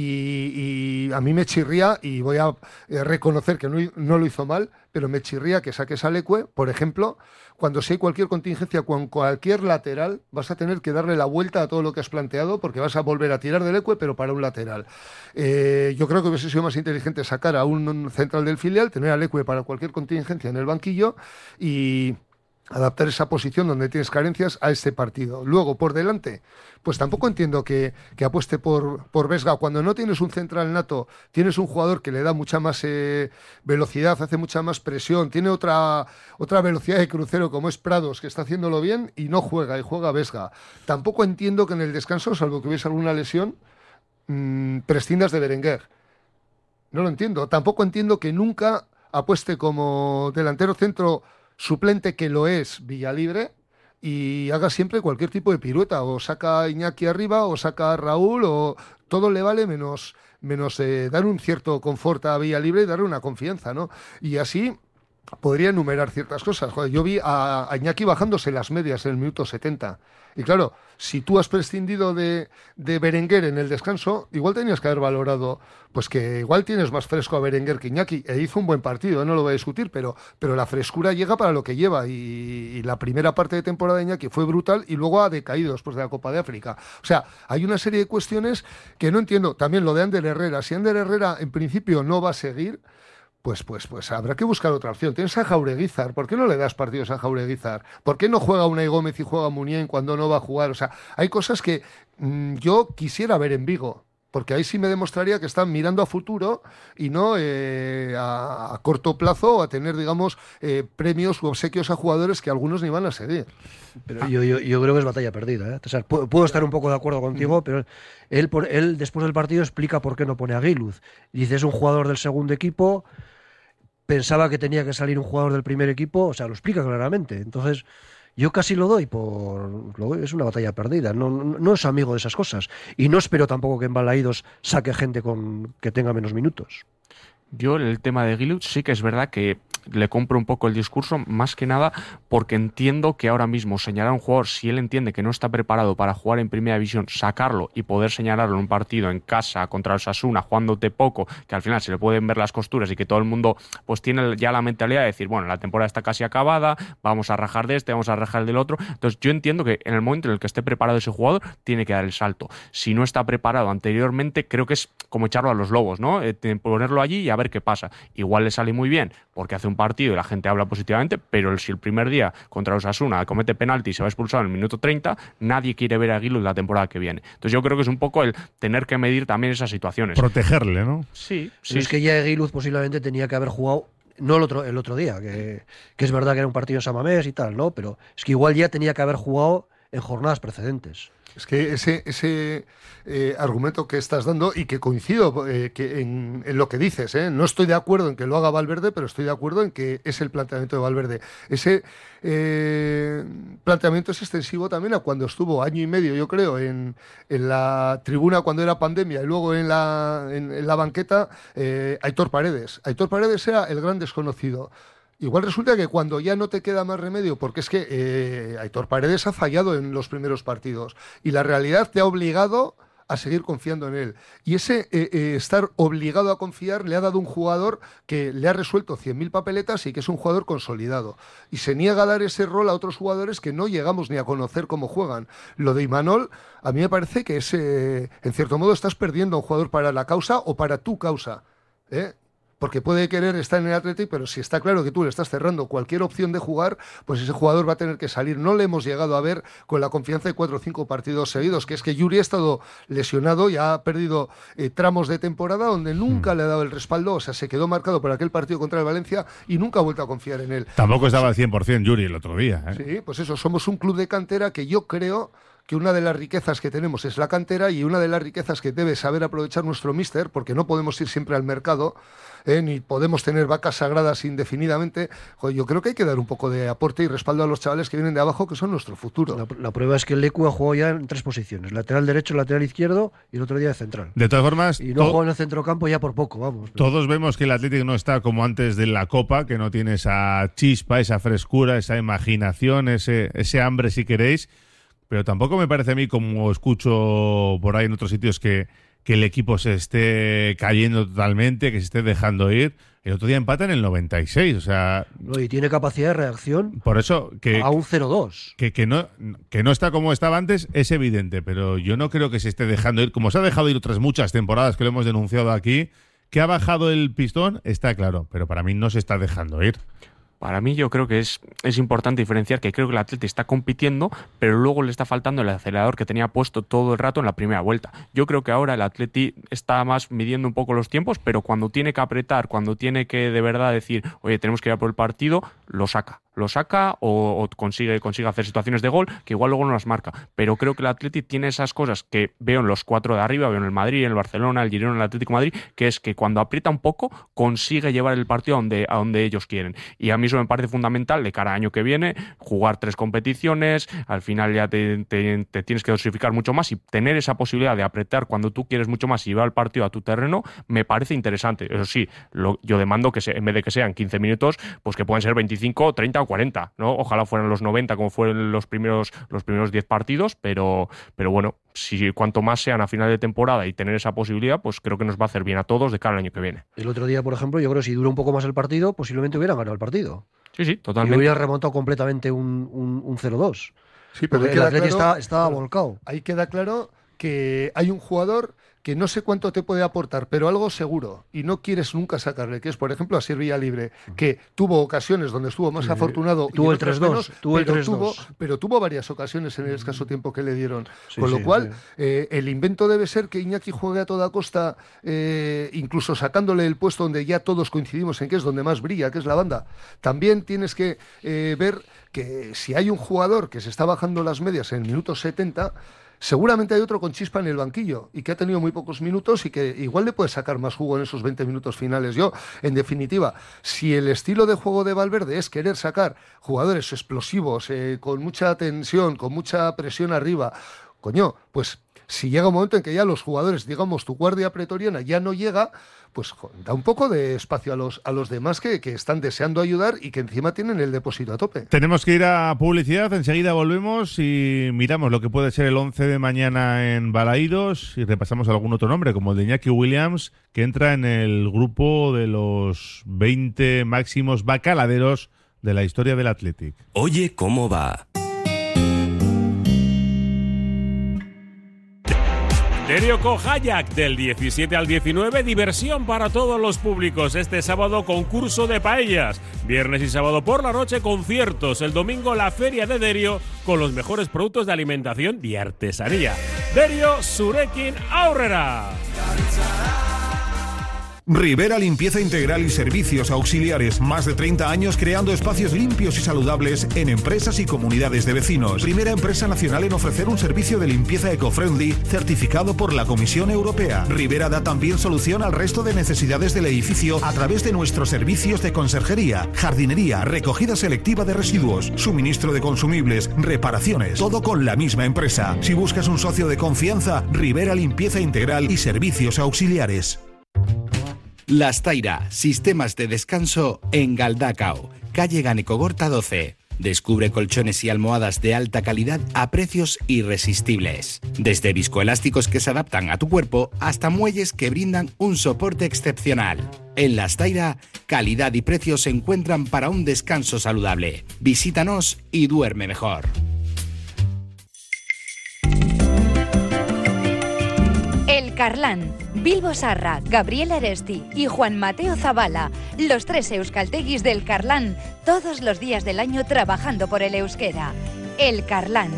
y a mí me chirría, y voy a reconocer que no lo hizo mal, pero me chirría que saques a Leque, por ejemplo, cuando si hay cualquier contingencia con cualquier lateral, vas a tener que darle la vuelta a todo lo que has planteado, porque vas a volver a tirar de Leque, pero para un lateral. Yo creo que hubiese sido más inteligente sacar a un central del filial, tener a Leque para cualquier contingencia en el banquillo y adaptar esa posición donde tienes carencias a este partido. Luego, por delante, pues tampoco entiendo que apueste por Vesga. Cuando no tienes un central nato, tienes un jugador que le da mucha más velocidad, hace mucha más presión, tiene otra velocidad de crucero como es Prados, que está haciéndolo bien y no juega, y juega Vesga. Tampoco entiendo que en el descanso, salvo que hubiese alguna lesión, prescindas de Berenguer. No lo entiendo. Tampoco entiendo que nunca apueste como delantero centro suplente, que lo es Villalibre, y haga siempre cualquier tipo de pirueta, o saca a Iñaki arriba, o saca a Raúl, o todo le vale menos dar un cierto confort a Villalibre y darle una confianza, ¿no? Y así podría enumerar ciertas cosas. Joder, yo vi a Iñaki bajándose las medias en el minuto 70. Y claro, si tú has prescindido de Berenguer en el descanso, igual tenías que haber valorado, pues que igual tienes más fresco a Berenguer que Iñaki. E hizo un buen partido, no lo voy a discutir, pero la frescura llega para lo que lleva. Y la primera parte de temporada de Iñaki fue brutal y luego ha decaído después de la Copa de África. O sea, hay una serie de cuestiones que no entiendo. También lo de Ander Herrera. Si Ander Herrera en principio no va a seguir, pues habrá que buscar otra opción. Tienes a Jaureguizar, ¿por qué no le das partidos a Jaureguizar? ¿Por qué no juega Unai Gómez y juega Muniain cuando no va a jugar? O sea, hay cosas que yo quisiera ver en Vigo, porque ahí sí me demostraría que están mirando a futuro y no a corto plazo, o a tener, digamos, premios u obsequios a jugadores que algunos ni van a seguir. Pero yo creo que es batalla perdida, ¿eh? O sea, puedo estar un poco de acuerdo contigo, pero él después del partido explica por qué no pone a Guiluz. Dice, es un jugador del segundo equipo, pensaba que tenía que salir un jugador del primer equipo, o sea, lo explica claramente. Entonces, yo casi lo doy es una batalla perdida. No es amigo de esas cosas. Y no espero tampoco que en Balaídos saque gente que tenga menos minutos. Yo el tema de Guiluz sí que es verdad que le compro un poco el discurso, más que nada porque entiendo que ahora mismo señalar a un jugador, si él entiende que no está preparado para jugar en primera división, sacarlo y poder señalarlo en un partido en casa contra el Osasuna, jugándote poco, que al final se le pueden ver las costuras y que todo el mundo pues tiene ya la mentalidad de decir, bueno, la temporada está casi acabada, vamos a rajar de este, vamos a rajar del otro. Entonces yo entiendo que en el momento en el que esté preparado ese jugador, tiene que dar el salto. Si no está preparado anteriormente, creo que es como echarlo a los lobos, ¿no? Ponerlo allí y a ver qué pasa. Igual le sale muy bien porque hace un partido y la gente habla positivamente, pero si el primer día contra Osasuna comete penalti y se va expulsado en el minuto 30, nadie quiere ver a Guiluz la temporada que viene. Entonces yo creo que es un poco el tener que medir también esas situaciones. Protegerle, ¿no? Sí. Es que ya Guiluz posiblemente tenía que haber jugado, no el otro día, que es verdad que era un partido en San Mamés y tal, ¿no? Pero es que igual ya tenía que haber jugado en jornadas precedentes. Es que ese argumento que estás dando, y que coincido que en lo que dices, no estoy de acuerdo en que lo haga Valverde, pero estoy de acuerdo en que es el planteamiento de Valverde. Ese planteamiento es extensivo también a cuando estuvo año y medio, yo creo, en la tribuna cuando era pandemia, y luego en la banqueta Aitor Paredes. Aitor Paredes era el gran desconocido. igual resulta que cuando ya no te queda más remedio, porque es que Aitor Paredes ha fallado en los primeros partidos y la realidad te ha obligado a seguir confiando en él. Y ese estar obligado a confiar le ha dado un jugador que le ha resuelto 100.000 papeletas y que es un jugador consolidado. Y se niega a dar ese rol a otros jugadores que no llegamos ni a conocer cómo juegan. Lo de Imanol, a mí me parece que es, en cierto modo, estás perdiendo a un jugador para la causa o para tu causa, porque puede querer estar en el Athletic, pero si está claro que tú le estás cerrando cualquier opción de jugar, pues ese jugador va a tener que salir. No le hemos llegado a ver con la confianza de 4 o 5 partidos seguidos, que es que Yuri ha estado lesionado y ha perdido tramos de temporada donde nunca le ha dado el respaldo, o sea, se quedó marcado por aquel partido contra el Valencia y nunca ha vuelto a confiar en él. Tampoco estaba al 100% Yuri el otro día. Sí, pues eso, somos un club de cantera que yo creo que una de las riquezas que tenemos es la cantera y una de las riquezas que debe saber aprovechar nuestro míster, porque no podemos ir siempre al mercado, ni podemos tener vacas sagradas indefinidamente. Joder, yo creo que hay que dar un poco de aporte y respaldo a los chavales que vienen de abajo, que son nuestro futuro. La prueba es que el Lecu ha jugado ya en 3 posiciones, lateral derecho, lateral izquierdo y el otro día de central. De todas formas, y no juega en el centrocampo ya por poco, vamos. Todos vemos que el Atlético no está como antes de la Copa, que no tiene esa chispa, esa frescura, esa imaginación, ese hambre, si queréis. Pero tampoco me parece a mí, como escucho por ahí en otros sitios, que el equipo se esté cayendo totalmente, que se esté dejando ir. El otro día empata en el 96, o sea... No, y tiene capacidad de reacción por eso que, a un 0-2. Que no está como estaba antes, es evidente, pero yo no creo que se esté dejando ir, como se ha dejado ir otras muchas temporadas que lo hemos denunciado aquí, que ha bajado el pistón, está claro, pero para mí no se está dejando ir. Para mí yo creo que es importante diferenciar que creo que el Atleti está compitiendo, pero luego le está faltando el acelerador que tenía puesto todo el rato en la primera vuelta. Yo creo que ahora el Atleti está más midiendo un poco los tiempos, pero cuando tiene que apretar, cuando tiene que de verdad decir, oye, tenemos que ir a por el partido, lo saca o consigue hacer situaciones de gol que igual luego no las marca. Pero creo que el Atleti tiene esas cosas que veo en los 4 de arriba, veo en el Madrid, en el Barcelona, el Girona, el Atlético de Madrid, que es que cuando aprieta un poco consigue llevar el partido a donde ellos quieren. Y a mí eso me parece fundamental de cara al año que viene, jugar 3 competiciones, al final ya te tienes que dosificar mucho más y tener esa posibilidad de apretar cuando tú quieres mucho más y llevar el partido a tu terreno, me parece interesante. Eso sí, yo demando que en vez de que sean 15 minutos, pues que puedan ser 25, 30 o 40, ¿no? Ojalá fueran los 90 como fueron los primeros 10 partidos, pero bueno, si cuanto más sean a final de temporada y tener esa posibilidad, pues creo que nos va a hacer bien a todos de cara al año que viene. El otro día, por ejemplo, yo creo que si dura un poco más el partido, posiblemente hubieran ganado el partido. Sí, totalmente. Y hubiera remontado completamente un 0-2. Sí, pero el Atleti estaba volcado. Ahí queda claro que hay un jugador que no sé cuánto te puede aportar, pero algo seguro, y no quieres nunca sacarle, que es, por ejemplo, a Asier Villalibre, que tuvo ocasiones donde estuvo más afortunado. Tuvo el 3-2. Pero tuvo varias ocasiones en el escaso tiempo que le dieron. Con lo cual, el invento debe ser que Iñaki juegue a toda costa, incluso sacándole el puesto donde ya todos coincidimos en que es donde más brilla, que es la banda. También tienes que ver que si hay un jugador que se está bajando las medias en el minuto 70, seguramente hay otro con chispa en el banquillo y que ha tenido muy pocos minutos y que igual le puede sacar más jugo en esos 20 minutos finales. Yo, en definitiva, si el estilo de juego de Valverde es querer sacar jugadores explosivos, con mucha tensión, con mucha presión arriba, pues si llega un momento en que ya los jugadores, digamos, tu guardia pretoriana ya no llega, pues da un poco de espacio a los demás que están deseando ayudar y que encima tienen el depósito a tope. Tenemos que ir a publicidad, enseguida volvemos y miramos lo que puede ser el 11 de mañana en Balaídos y repasamos algún otro nombre, como el de Iñaki Williams, que entra en el grupo de los 20 máximos bacaladeros de la historia del Athletic. Oye, ¿cómo va? Derio Kohayak, del 17 al 19, diversión para todos los públicos. Este sábado concurso de paellas, viernes y sábado por la noche conciertos, el domingo la feria de Derio con los mejores productos de alimentación y artesanía. Derio Zurekin Aurrera. Rivera Limpieza Integral y Servicios Auxiliares. Más de 30 años creando espacios limpios y saludables en empresas y comunidades de vecinos. Primera empresa nacional en ofrecer un servicio de limpieza eco-friendly certificado por la Comisión Europea. Rivera da también solución al resto de necesidades del edificio a través de nuestros servicios de conserjería, jardinería, recogida selectiva de residuos, suministro de consumibles, reparaciones. Todo con la misma empresa. Si buscas un socio de confianza, Rivera Limpieza Integral y Servicios Auxiliares. Lastaira, sistemas de descanso en Galdacao. calle Ganecogorta 12. Descubre colchones y almohadas de alta calidad a precios irresistibles. Desde viscoelásticos que se adaptan a tu cuerpo hasta muelles que brindan un soporte excepcional. En La Astaira, calidad y precios se encuentran para un descanso saludable. Visítanos y duerme mejor. El Carlán, Bilbo Sarra, Gabriel Aresti y Juan Mateo Zabala, los 3 euskalteguis del Carlán, todos los días del año trabajando por el euskera. El Carlán.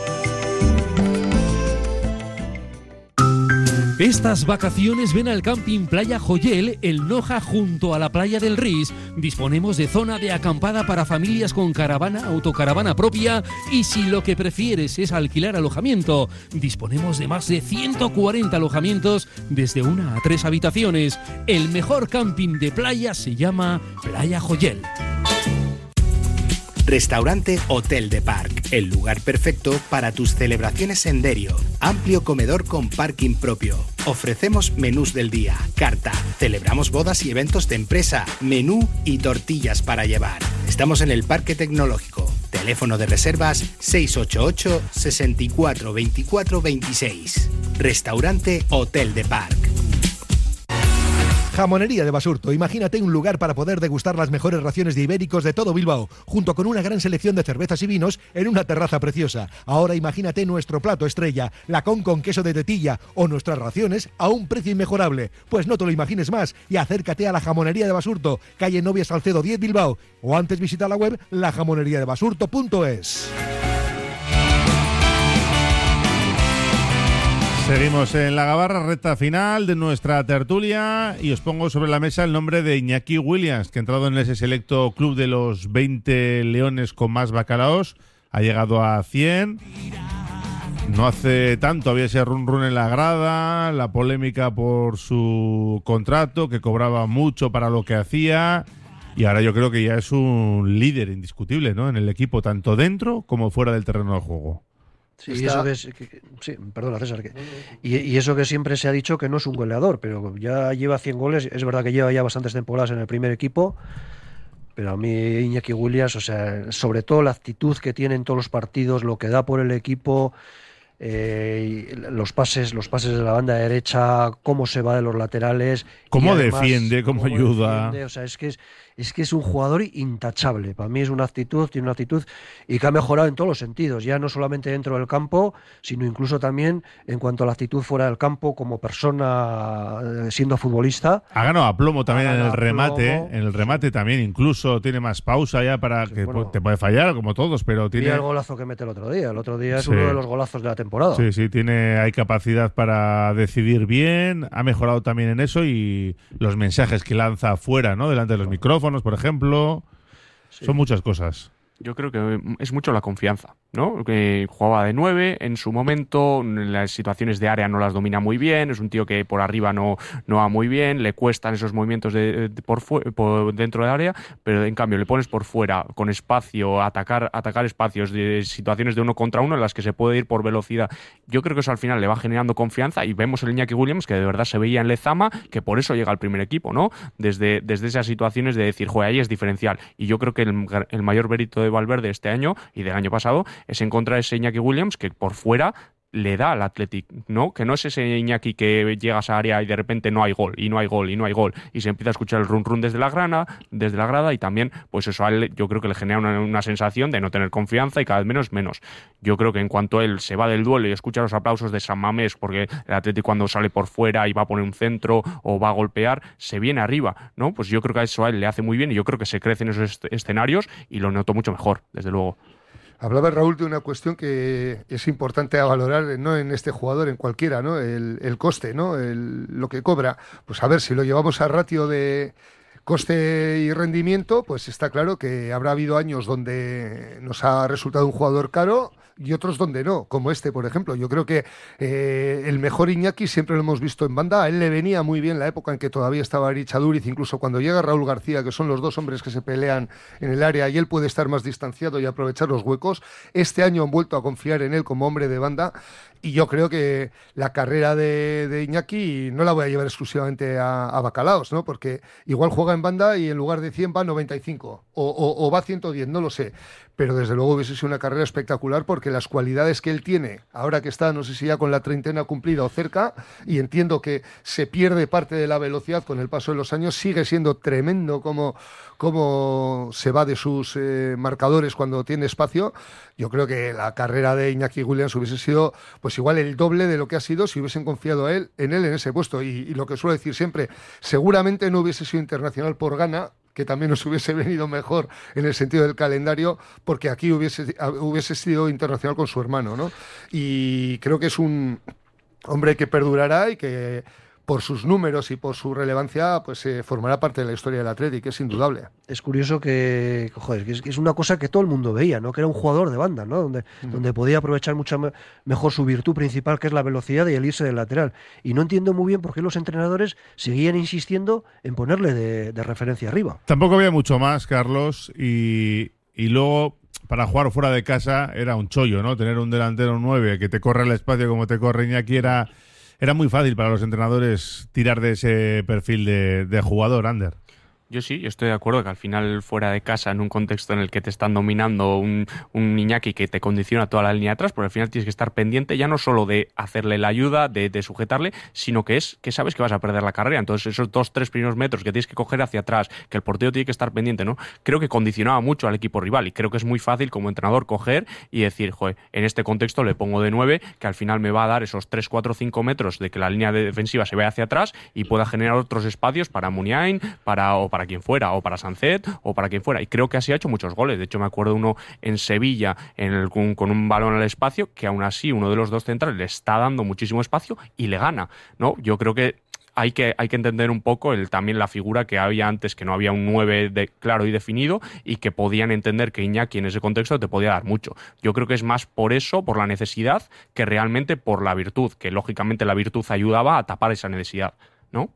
Estas vacaciones ven al Camping Playa Joyel, el Noja, junto a la playa del Ris. Disponemos de zona de acampada para familias con caravana, autocaravana propia, y si lo que prefieres es alquilar alojamiento, disponemos de más de 140 alojamientos desde 1 a 3 habitaciones. El mejor camping de playa se llama Playa Joyel. Restaurante Hotel de Parc, el lugar perfecto para tus celebraciones en Derio. Amplio comedor con parking propio. Ofrecemos menús del día, carta. Celebramos bodas y eventos de empresa, menú y tortillas para llevar. Estamos en el Parque Tecnológico. Teléfono de reservas 688 64 24 26. Restaurante Hotel de Parc. Jamonería de Basurto. Imagínate un lugar para poder degustar las mejores raciones de ibéricos de todo Bilbao, junto con una gran selección de cervezas y vinos en una terraza preciosa. Ahora imagínate nuestro plato estrella, la con queso de tetilla, o nuestras raciones a un precio inmejorable. Pues no te lo imagines más y acércate a la Jamonería de Basurto, calle Novia Salcedo 10 Bilbao, o antes visita la web lajamoneriadebasurto.es. Seguimos en la Gabarra, recta final de nuestra tertulia, y os pongo sobre la mesa el nombre de Iñaki Williams, que ha entrado en ese selecto club de los 20 leones con más bacalaos, ha llegado a 100. No hace tanto había ese run en la grada, la polémica por su contrato, que cobraba mucho para lo que hacía, y ahora yo creo que ya es un líder indiscutible, ¿no?, en el equipo, tanto dentro como fuera del terreno de juego. Sí, y eso sí, perdona César, y eso que siempre se ha dicho que no es un goleador, pero ya lleva 100 goles, es verdad que lleva ya bastantes temporadas en el primer equipo, pero a mí Iñaki Williams, o sea, sobre todo la actitud que tiene en todos los partidos, lo que da por el equipo, los pases de la banda derecha, cómo se va de los laterales, cómo además, defiende, cómo ayuda, o sea, es que es un jugador intachable. Para mí es una actitud, tiene una actitud, y que ha mejorado en todos los sentidos, ya no solamente dentro del campo, sino incluso también en cuanto a la actitud fuera del campo, como persona, siendo futbolista. Ha ganado a plomo también en el remate también, incluso tiene más pausa ya para que te puede fallar, como todos, pero tiene... Mira el golazo que mete el otro día es uno de los golazos de la temporada. Sí, hay capacidad para decidir bien, ha mejorado también en eso, y los mensajes que lanza afuera, ¿no?, delante de los micrófonos, por ejemplo, son muchas cosas. Yo creo que es mucho la confianza, ¿no? Que jugaba de 9, en su momento, en las situaciones de área no las domina muy bien, es un tío que por arriba no va muy bien, le cuestan esos movimientos por dentro del área, pero en cambio le pones por fuera, con espacio, atacar espacios de situaciones de 1 contra 1 en las que se puede ir por velocidad. Yo creo que eso al final le va generando confianza, y vemos el Iñaki Williams que de verdad se veía en Lezama, que por eso llega al primer equipo, ¿no? Desde esas situaciones de decir, joder, ahí es diferencial. Y yo creo que el mayor mérito de Valverde este año y del año pasado es encontrar ese Iñaki Williams que por fuera le da al Athletic, ¿no? Que no es ese Iñaki que llega a esa área y de repente no hay gol, y se empieza a escuchar el run desde la grada, y también, pues eso a él yo creo que le genera una sensación de no tener confianza y cada vez menos. Yo creo que en cuanto él se va del duelo y escucha los aplausos de San Mamés, porque el Athletic cuando sale por fuera y va a poner un centro o va a golpear, se viene arriba, ¿no? Pues yo creo que eso a él le hace muy bien, y yo creo que se crece en esos escenarios y lo noto mucho mejor, desde luego. Hablaba Raúl de una cuestión que es importante a valorar, no en este jugador, en cualquiera, ¿no? El coste, ¿no? Lo que cobra. Pues a ver, si lo llevamos a ratio de coste y rendimiento, pues está claro que habrá habido años donde nos ha resultado un jugador caro, y otros donde no, como este, por ejemplo. Yo creo que el mejor Iñaki siempre lo hemos visto en banda. A él le venía muy bien la época en que todavía estaba Erich Aduriz, incluso cuando llega Raúl García, que son los dos hombres que se pelean en el área y él puede estar más distanciado y aprovechar los huecos. Este año han vuelto a confiar en él como hombre de banda y yo creo que la carrera de Iñaki no la voy a llevar exclusivamente a Bacalaos, ¿no? Porque igual juega en banda y en lugar de 100 va a 95 o va a 110, no lo sé. Pero desde luego hubiese sido una carrera espectacular porque las cualidades que él tiene, ahora que está, no sé si ya con la treintena cumplida o cerca, y entiendo que se pierde parte de la velocidad con el paso de los años, sigue siendo tremendo cómo se va de sus marcadores cuando tiene espacio. Yo creo que la carrera de Iñaki Williams hubiese sido pues igual el doble de lo que ha sido si hubiesen confiado en él en ese puesto. Y lo que suelo decir siempre, seguramente no hubiese sido internacional por Ghana, que también nos hubiese venido mejor en el sentido del calendario, porque aquí hubiese sido internacional con su hermano, ¿no? Y creo que es un hombre que perdurará y que por sus números y por su relevancia pues formará parte de la historia del Athletic, que es indudable. Es curioso que es una cosa que todo el mundo veía, ¿no? Que era un jugador de banda, ¿no? Donde podía aprovechar mucho mejor su virtud principal, que es la velocidad y el irse del lateral. Y no entiendo muy bien por qué los entrenadores seguían insistiendo en ponerle de referencia arriba. Tampoco había mucho más, Carlos, y luego para jugar fuera de casa era un chollo, ¿no? Tener un delantero 9 que te corre el espacio como te corre Iñaki era muy fácil para los entrenadores tirar de ese perfil de jugador, Ander. Yo sí, yo estoy de acuerdo que al final fuera de casa, en un contexto en el que te están dominando un Iñaki que te condiciona toda la línea de atrás, porque al final tienes que estar pendiente ya no solo de hacerle la ayuda, de sujetarle, sino que sabes que vas a perder la carrera. Entonces esos 2-3 primeros metros que tienes que coger hacia atrás, que el portero tiene que estar pendiente, ¿no? Creo que condicionaba mucho al equipo rival y creo que es muy fácil como entrenador coger y decir, joder, en este contexto le pongo de 9, que al final me va a dar esos 3, 4, 5 metros de que la línea defensiva se vaya hacia atrás y pueda generar otros espacios para Muniain, para quien fuera, o para Sancet, o para quien fuera. Y creo que así ha hecho muchos goles. De hecho, me acuerdo uno en Sevilla con un balón al espacio, que aún así uno de los dos centrales le está dando muchísimo espacio y le gana, ¿no? Yo creo que hay que entender un poco también la figura que había antes, que no había un 9 claro y definido, y que podían entender que Iñaki en ese contexto te podía dar mucho. Yo creo que es más por eso, por la necesidad, que realmente por la virtud, que lógicamente la virtud ayudaba a tapar esa necesidad, ¿no?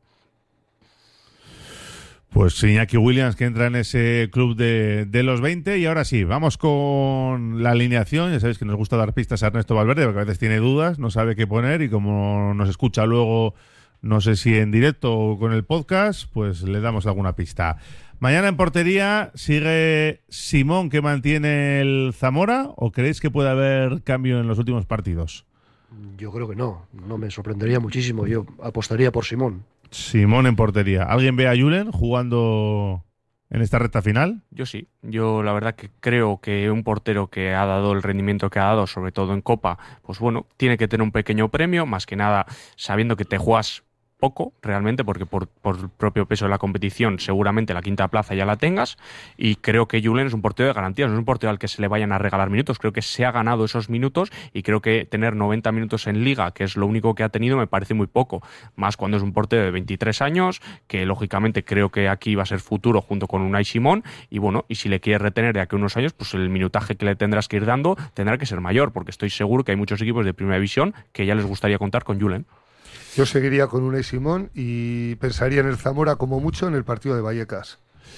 Pues Iñaki Williams, que entra en ese club de los 20. Y ahora sí, vamos con la alineación. Ya sabéis que nos gusta dar pistas a Ernesto Valverde, porque a veces tiene dudas, no sabe qué poner, y como nos escucha luego, no sé si en directo o con el podcast, pues le damos alguna pista. Mañana en portería sigue Simón, que mantiene el Zamora, ¿o creéis que puede haber cambio en los últimos partidos? Yo creo que no me sorprendería muchísimo. Yo apostaría por Simón. Simón en portería. ¿Alguien ve a Julen jugando en esta recta final? Yo sí. Yo la verdad que creo que un portero que ha dado el rendimiento que ha dado, sobre todo en Copa, pues bueno, tiene que tener un pequeño premio, más que nada sabiendo que te juegas poco realmente, porque por el propio peso de la competición seguramente la quinta plaza ya la tengas, y creo que Julen es un portero de garantías, no es un portero al que se le vayan a regalar minutos. Creo que se ha ganado esos minutos, y creo que tener 90 minutos en Liga, que es lo único que ha tenido, me parece muy poco, más cuando es un portero de 23 años, que lógicamente creo que aquí va a ser futuro junto con Unai Simón, y bueno, y si le quieres retener de aquí a unos años, pues el minutaje que le tendrás que ir dando tendrá que ser mayor, porque estoy seguro que hay muchos equipos de Primera División que ya les gustaría contar con Julen. Yo seguiría con Unai Simón y pensaría en el Zamora como mucho en el partido de Vallecas.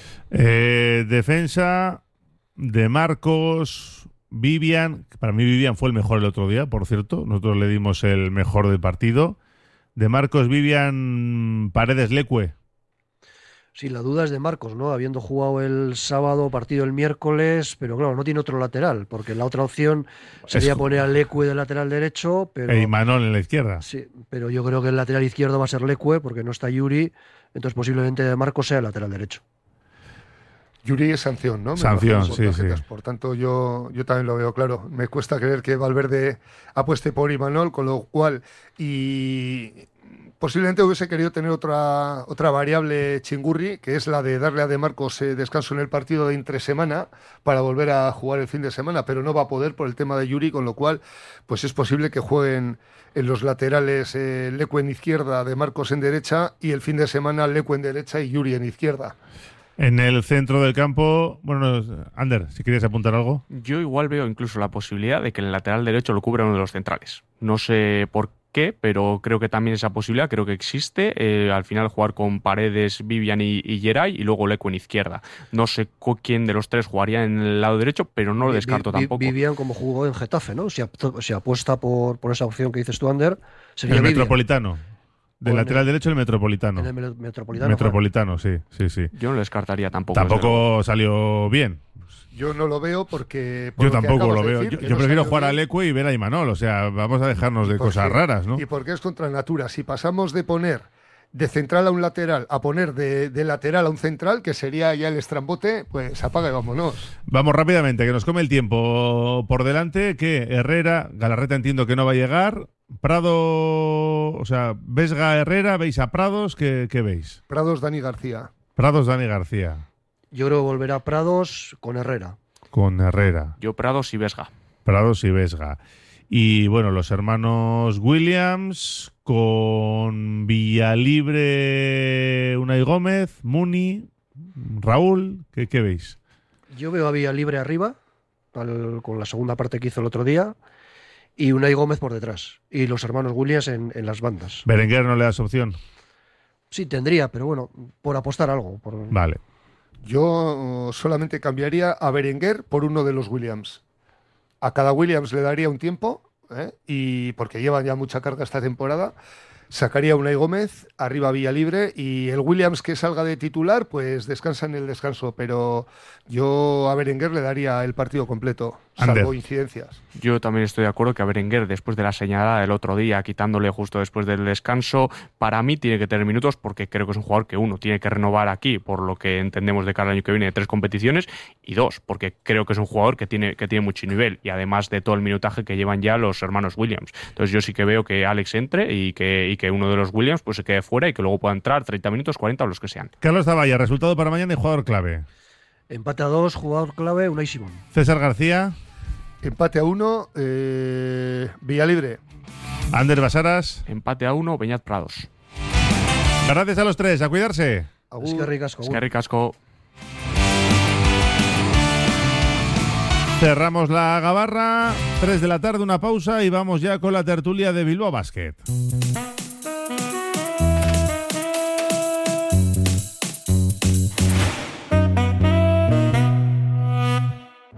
Defensa de Marcos, Vivian. Para mí Vivian fue el mejor el otro día, por cierto. Nosotros le dimos el mejor del partido. De Marcos, Vivian, Paredes, Leque. Sí, la duda es de Marcos, ¿no? Habiendo jugado el sábado, partido el miércoles, pero claro, no tiene otro lateral, porque la otra opción sería poner a Leque de lateral derecho, pero... Y Manol en la izquierda. Sí, pero yo creo que el lateral izquierdo va a ser Leque, porque no está Yuri, entonces posiblemente de Marcos sea el lateral derecho. Yuri es sanción, ¿no? Sanción, sí. Por tanto, yo también lo veo claro. Me cuesta creer que Valverde apueste por Imanol, con lo cual... Posiblemente hubiese querido tener otra variable Chingurri, que es la de darle a De Marcos descanso en el partido de entresemana para volver a jugar el fin de semana, pero no va a poder por el tema de Yuri, con lo cual pues es posible que jueguen en los laterales Leque en izquierda, De Marcos en derecha, y el fin de semana Leque en derecha y Yuri en izquierda. En el centro del campo, bueno, Ander, si querías apuntar algo. Yo igual veo incluso la posibilidad de que el lateral derecho lo cubra uno de los centrales. No sé por qué, pero creo que también esa posibilidad, creo que existe. Al final jugar con Paredes, Vivian y Geray, y luego Leco en izquierda. No sé quién de los tres jugaría en el lado derecho, pero no lo descarto tampoco. Vivian, como jugó en Getafe, ¿no? Si apuesta por esa opción que dices tú, Ander, sería el Vivian. Metropolitano. Del lateral derecho, el Metropolitano. En el Metropolitano. Metropolitano, sí. Yo no lo descartaría tampoco. Tampoco salió bien. Yo no lo veo porque... Yo tampoco lo veo. Decir, yo prefiero jugar a Leque y ver a Imanol. O sea, vamos a dejarnos de cosas raras, ¿no? Y porque es contra natura. Si pasamos de poner de central a un lateral a poner de lateral a un central, que sería ya el estrambote, pues apaga y vámonos. Vamos rápidamente, que nos come el tiempo por delante. Que Herrera, Galarreta entiendo que no va a llegar. Prado, o sea, Vesga, Herrera, ¿veis a Prados? ¿Qué veis? Prados, Dani García. Prados, Dani García. Yo creo que volverá Prados con Herrera. Con Herrera. Yo Prados y Vesga. Prados y Vesga. Y bueno, los hermanos Williams con Villalibre, Unai Gómez, Muni, Raúl, ¿qué veis? Yo veo a Villalibre arriba, con la segunda parte que hizo el otro día, y Unai Gómez por detrás. Y los hermanos Williams en las bandas. ¿Berenguer no le das opción? Sí, tendría, pero bueno, por apostar algo. Vale. Yo solamente cambiaría a Berenguer por uno de los Williams. A cada Williams le daría un tiempo, y porque llevan ya mucha carga esta temporada. Sacaría a Unai Gómez, arriba Villalibre, y el Williams que salga de titular, pues descansa en el descanso. Pero yo a Berenguer le daría el partido completo, salvo incidencias. Yo también estoy de acuerdo que a Berenguer, después de la señalada del otro día, quitándole justo después del descanso, para mí tiene que tener minutos, porque creo que es un jugador que, uno, tiene que renovar aquí, por lo que entendemos de cara al año que viene, de 3 competiciones, y 2, porque creo que es un jugador que tiene mucho nivel, y además de todo el minutaje que llevan ya los hermanos Williams. Entonces yo sí que veo que Alex entre y que uno de los Williams pues se quede fuera y que luego pueda entrar 30 minutos, 40 o los que sean. Carlos Zavalla, resultado para mañana y jugador clave. Empate a 2, jugador clave, Unai Simón. César García. Empate a 1, Villalibre. Ander Basaras. Empate a 1, Beñat Prados. Gracias a los tres, a cuidarse. Eskerrik asko. Cerramos la gabarra, 3 de la tarde, una pausa y vamos ya con la tertulia de Bilbao Basket.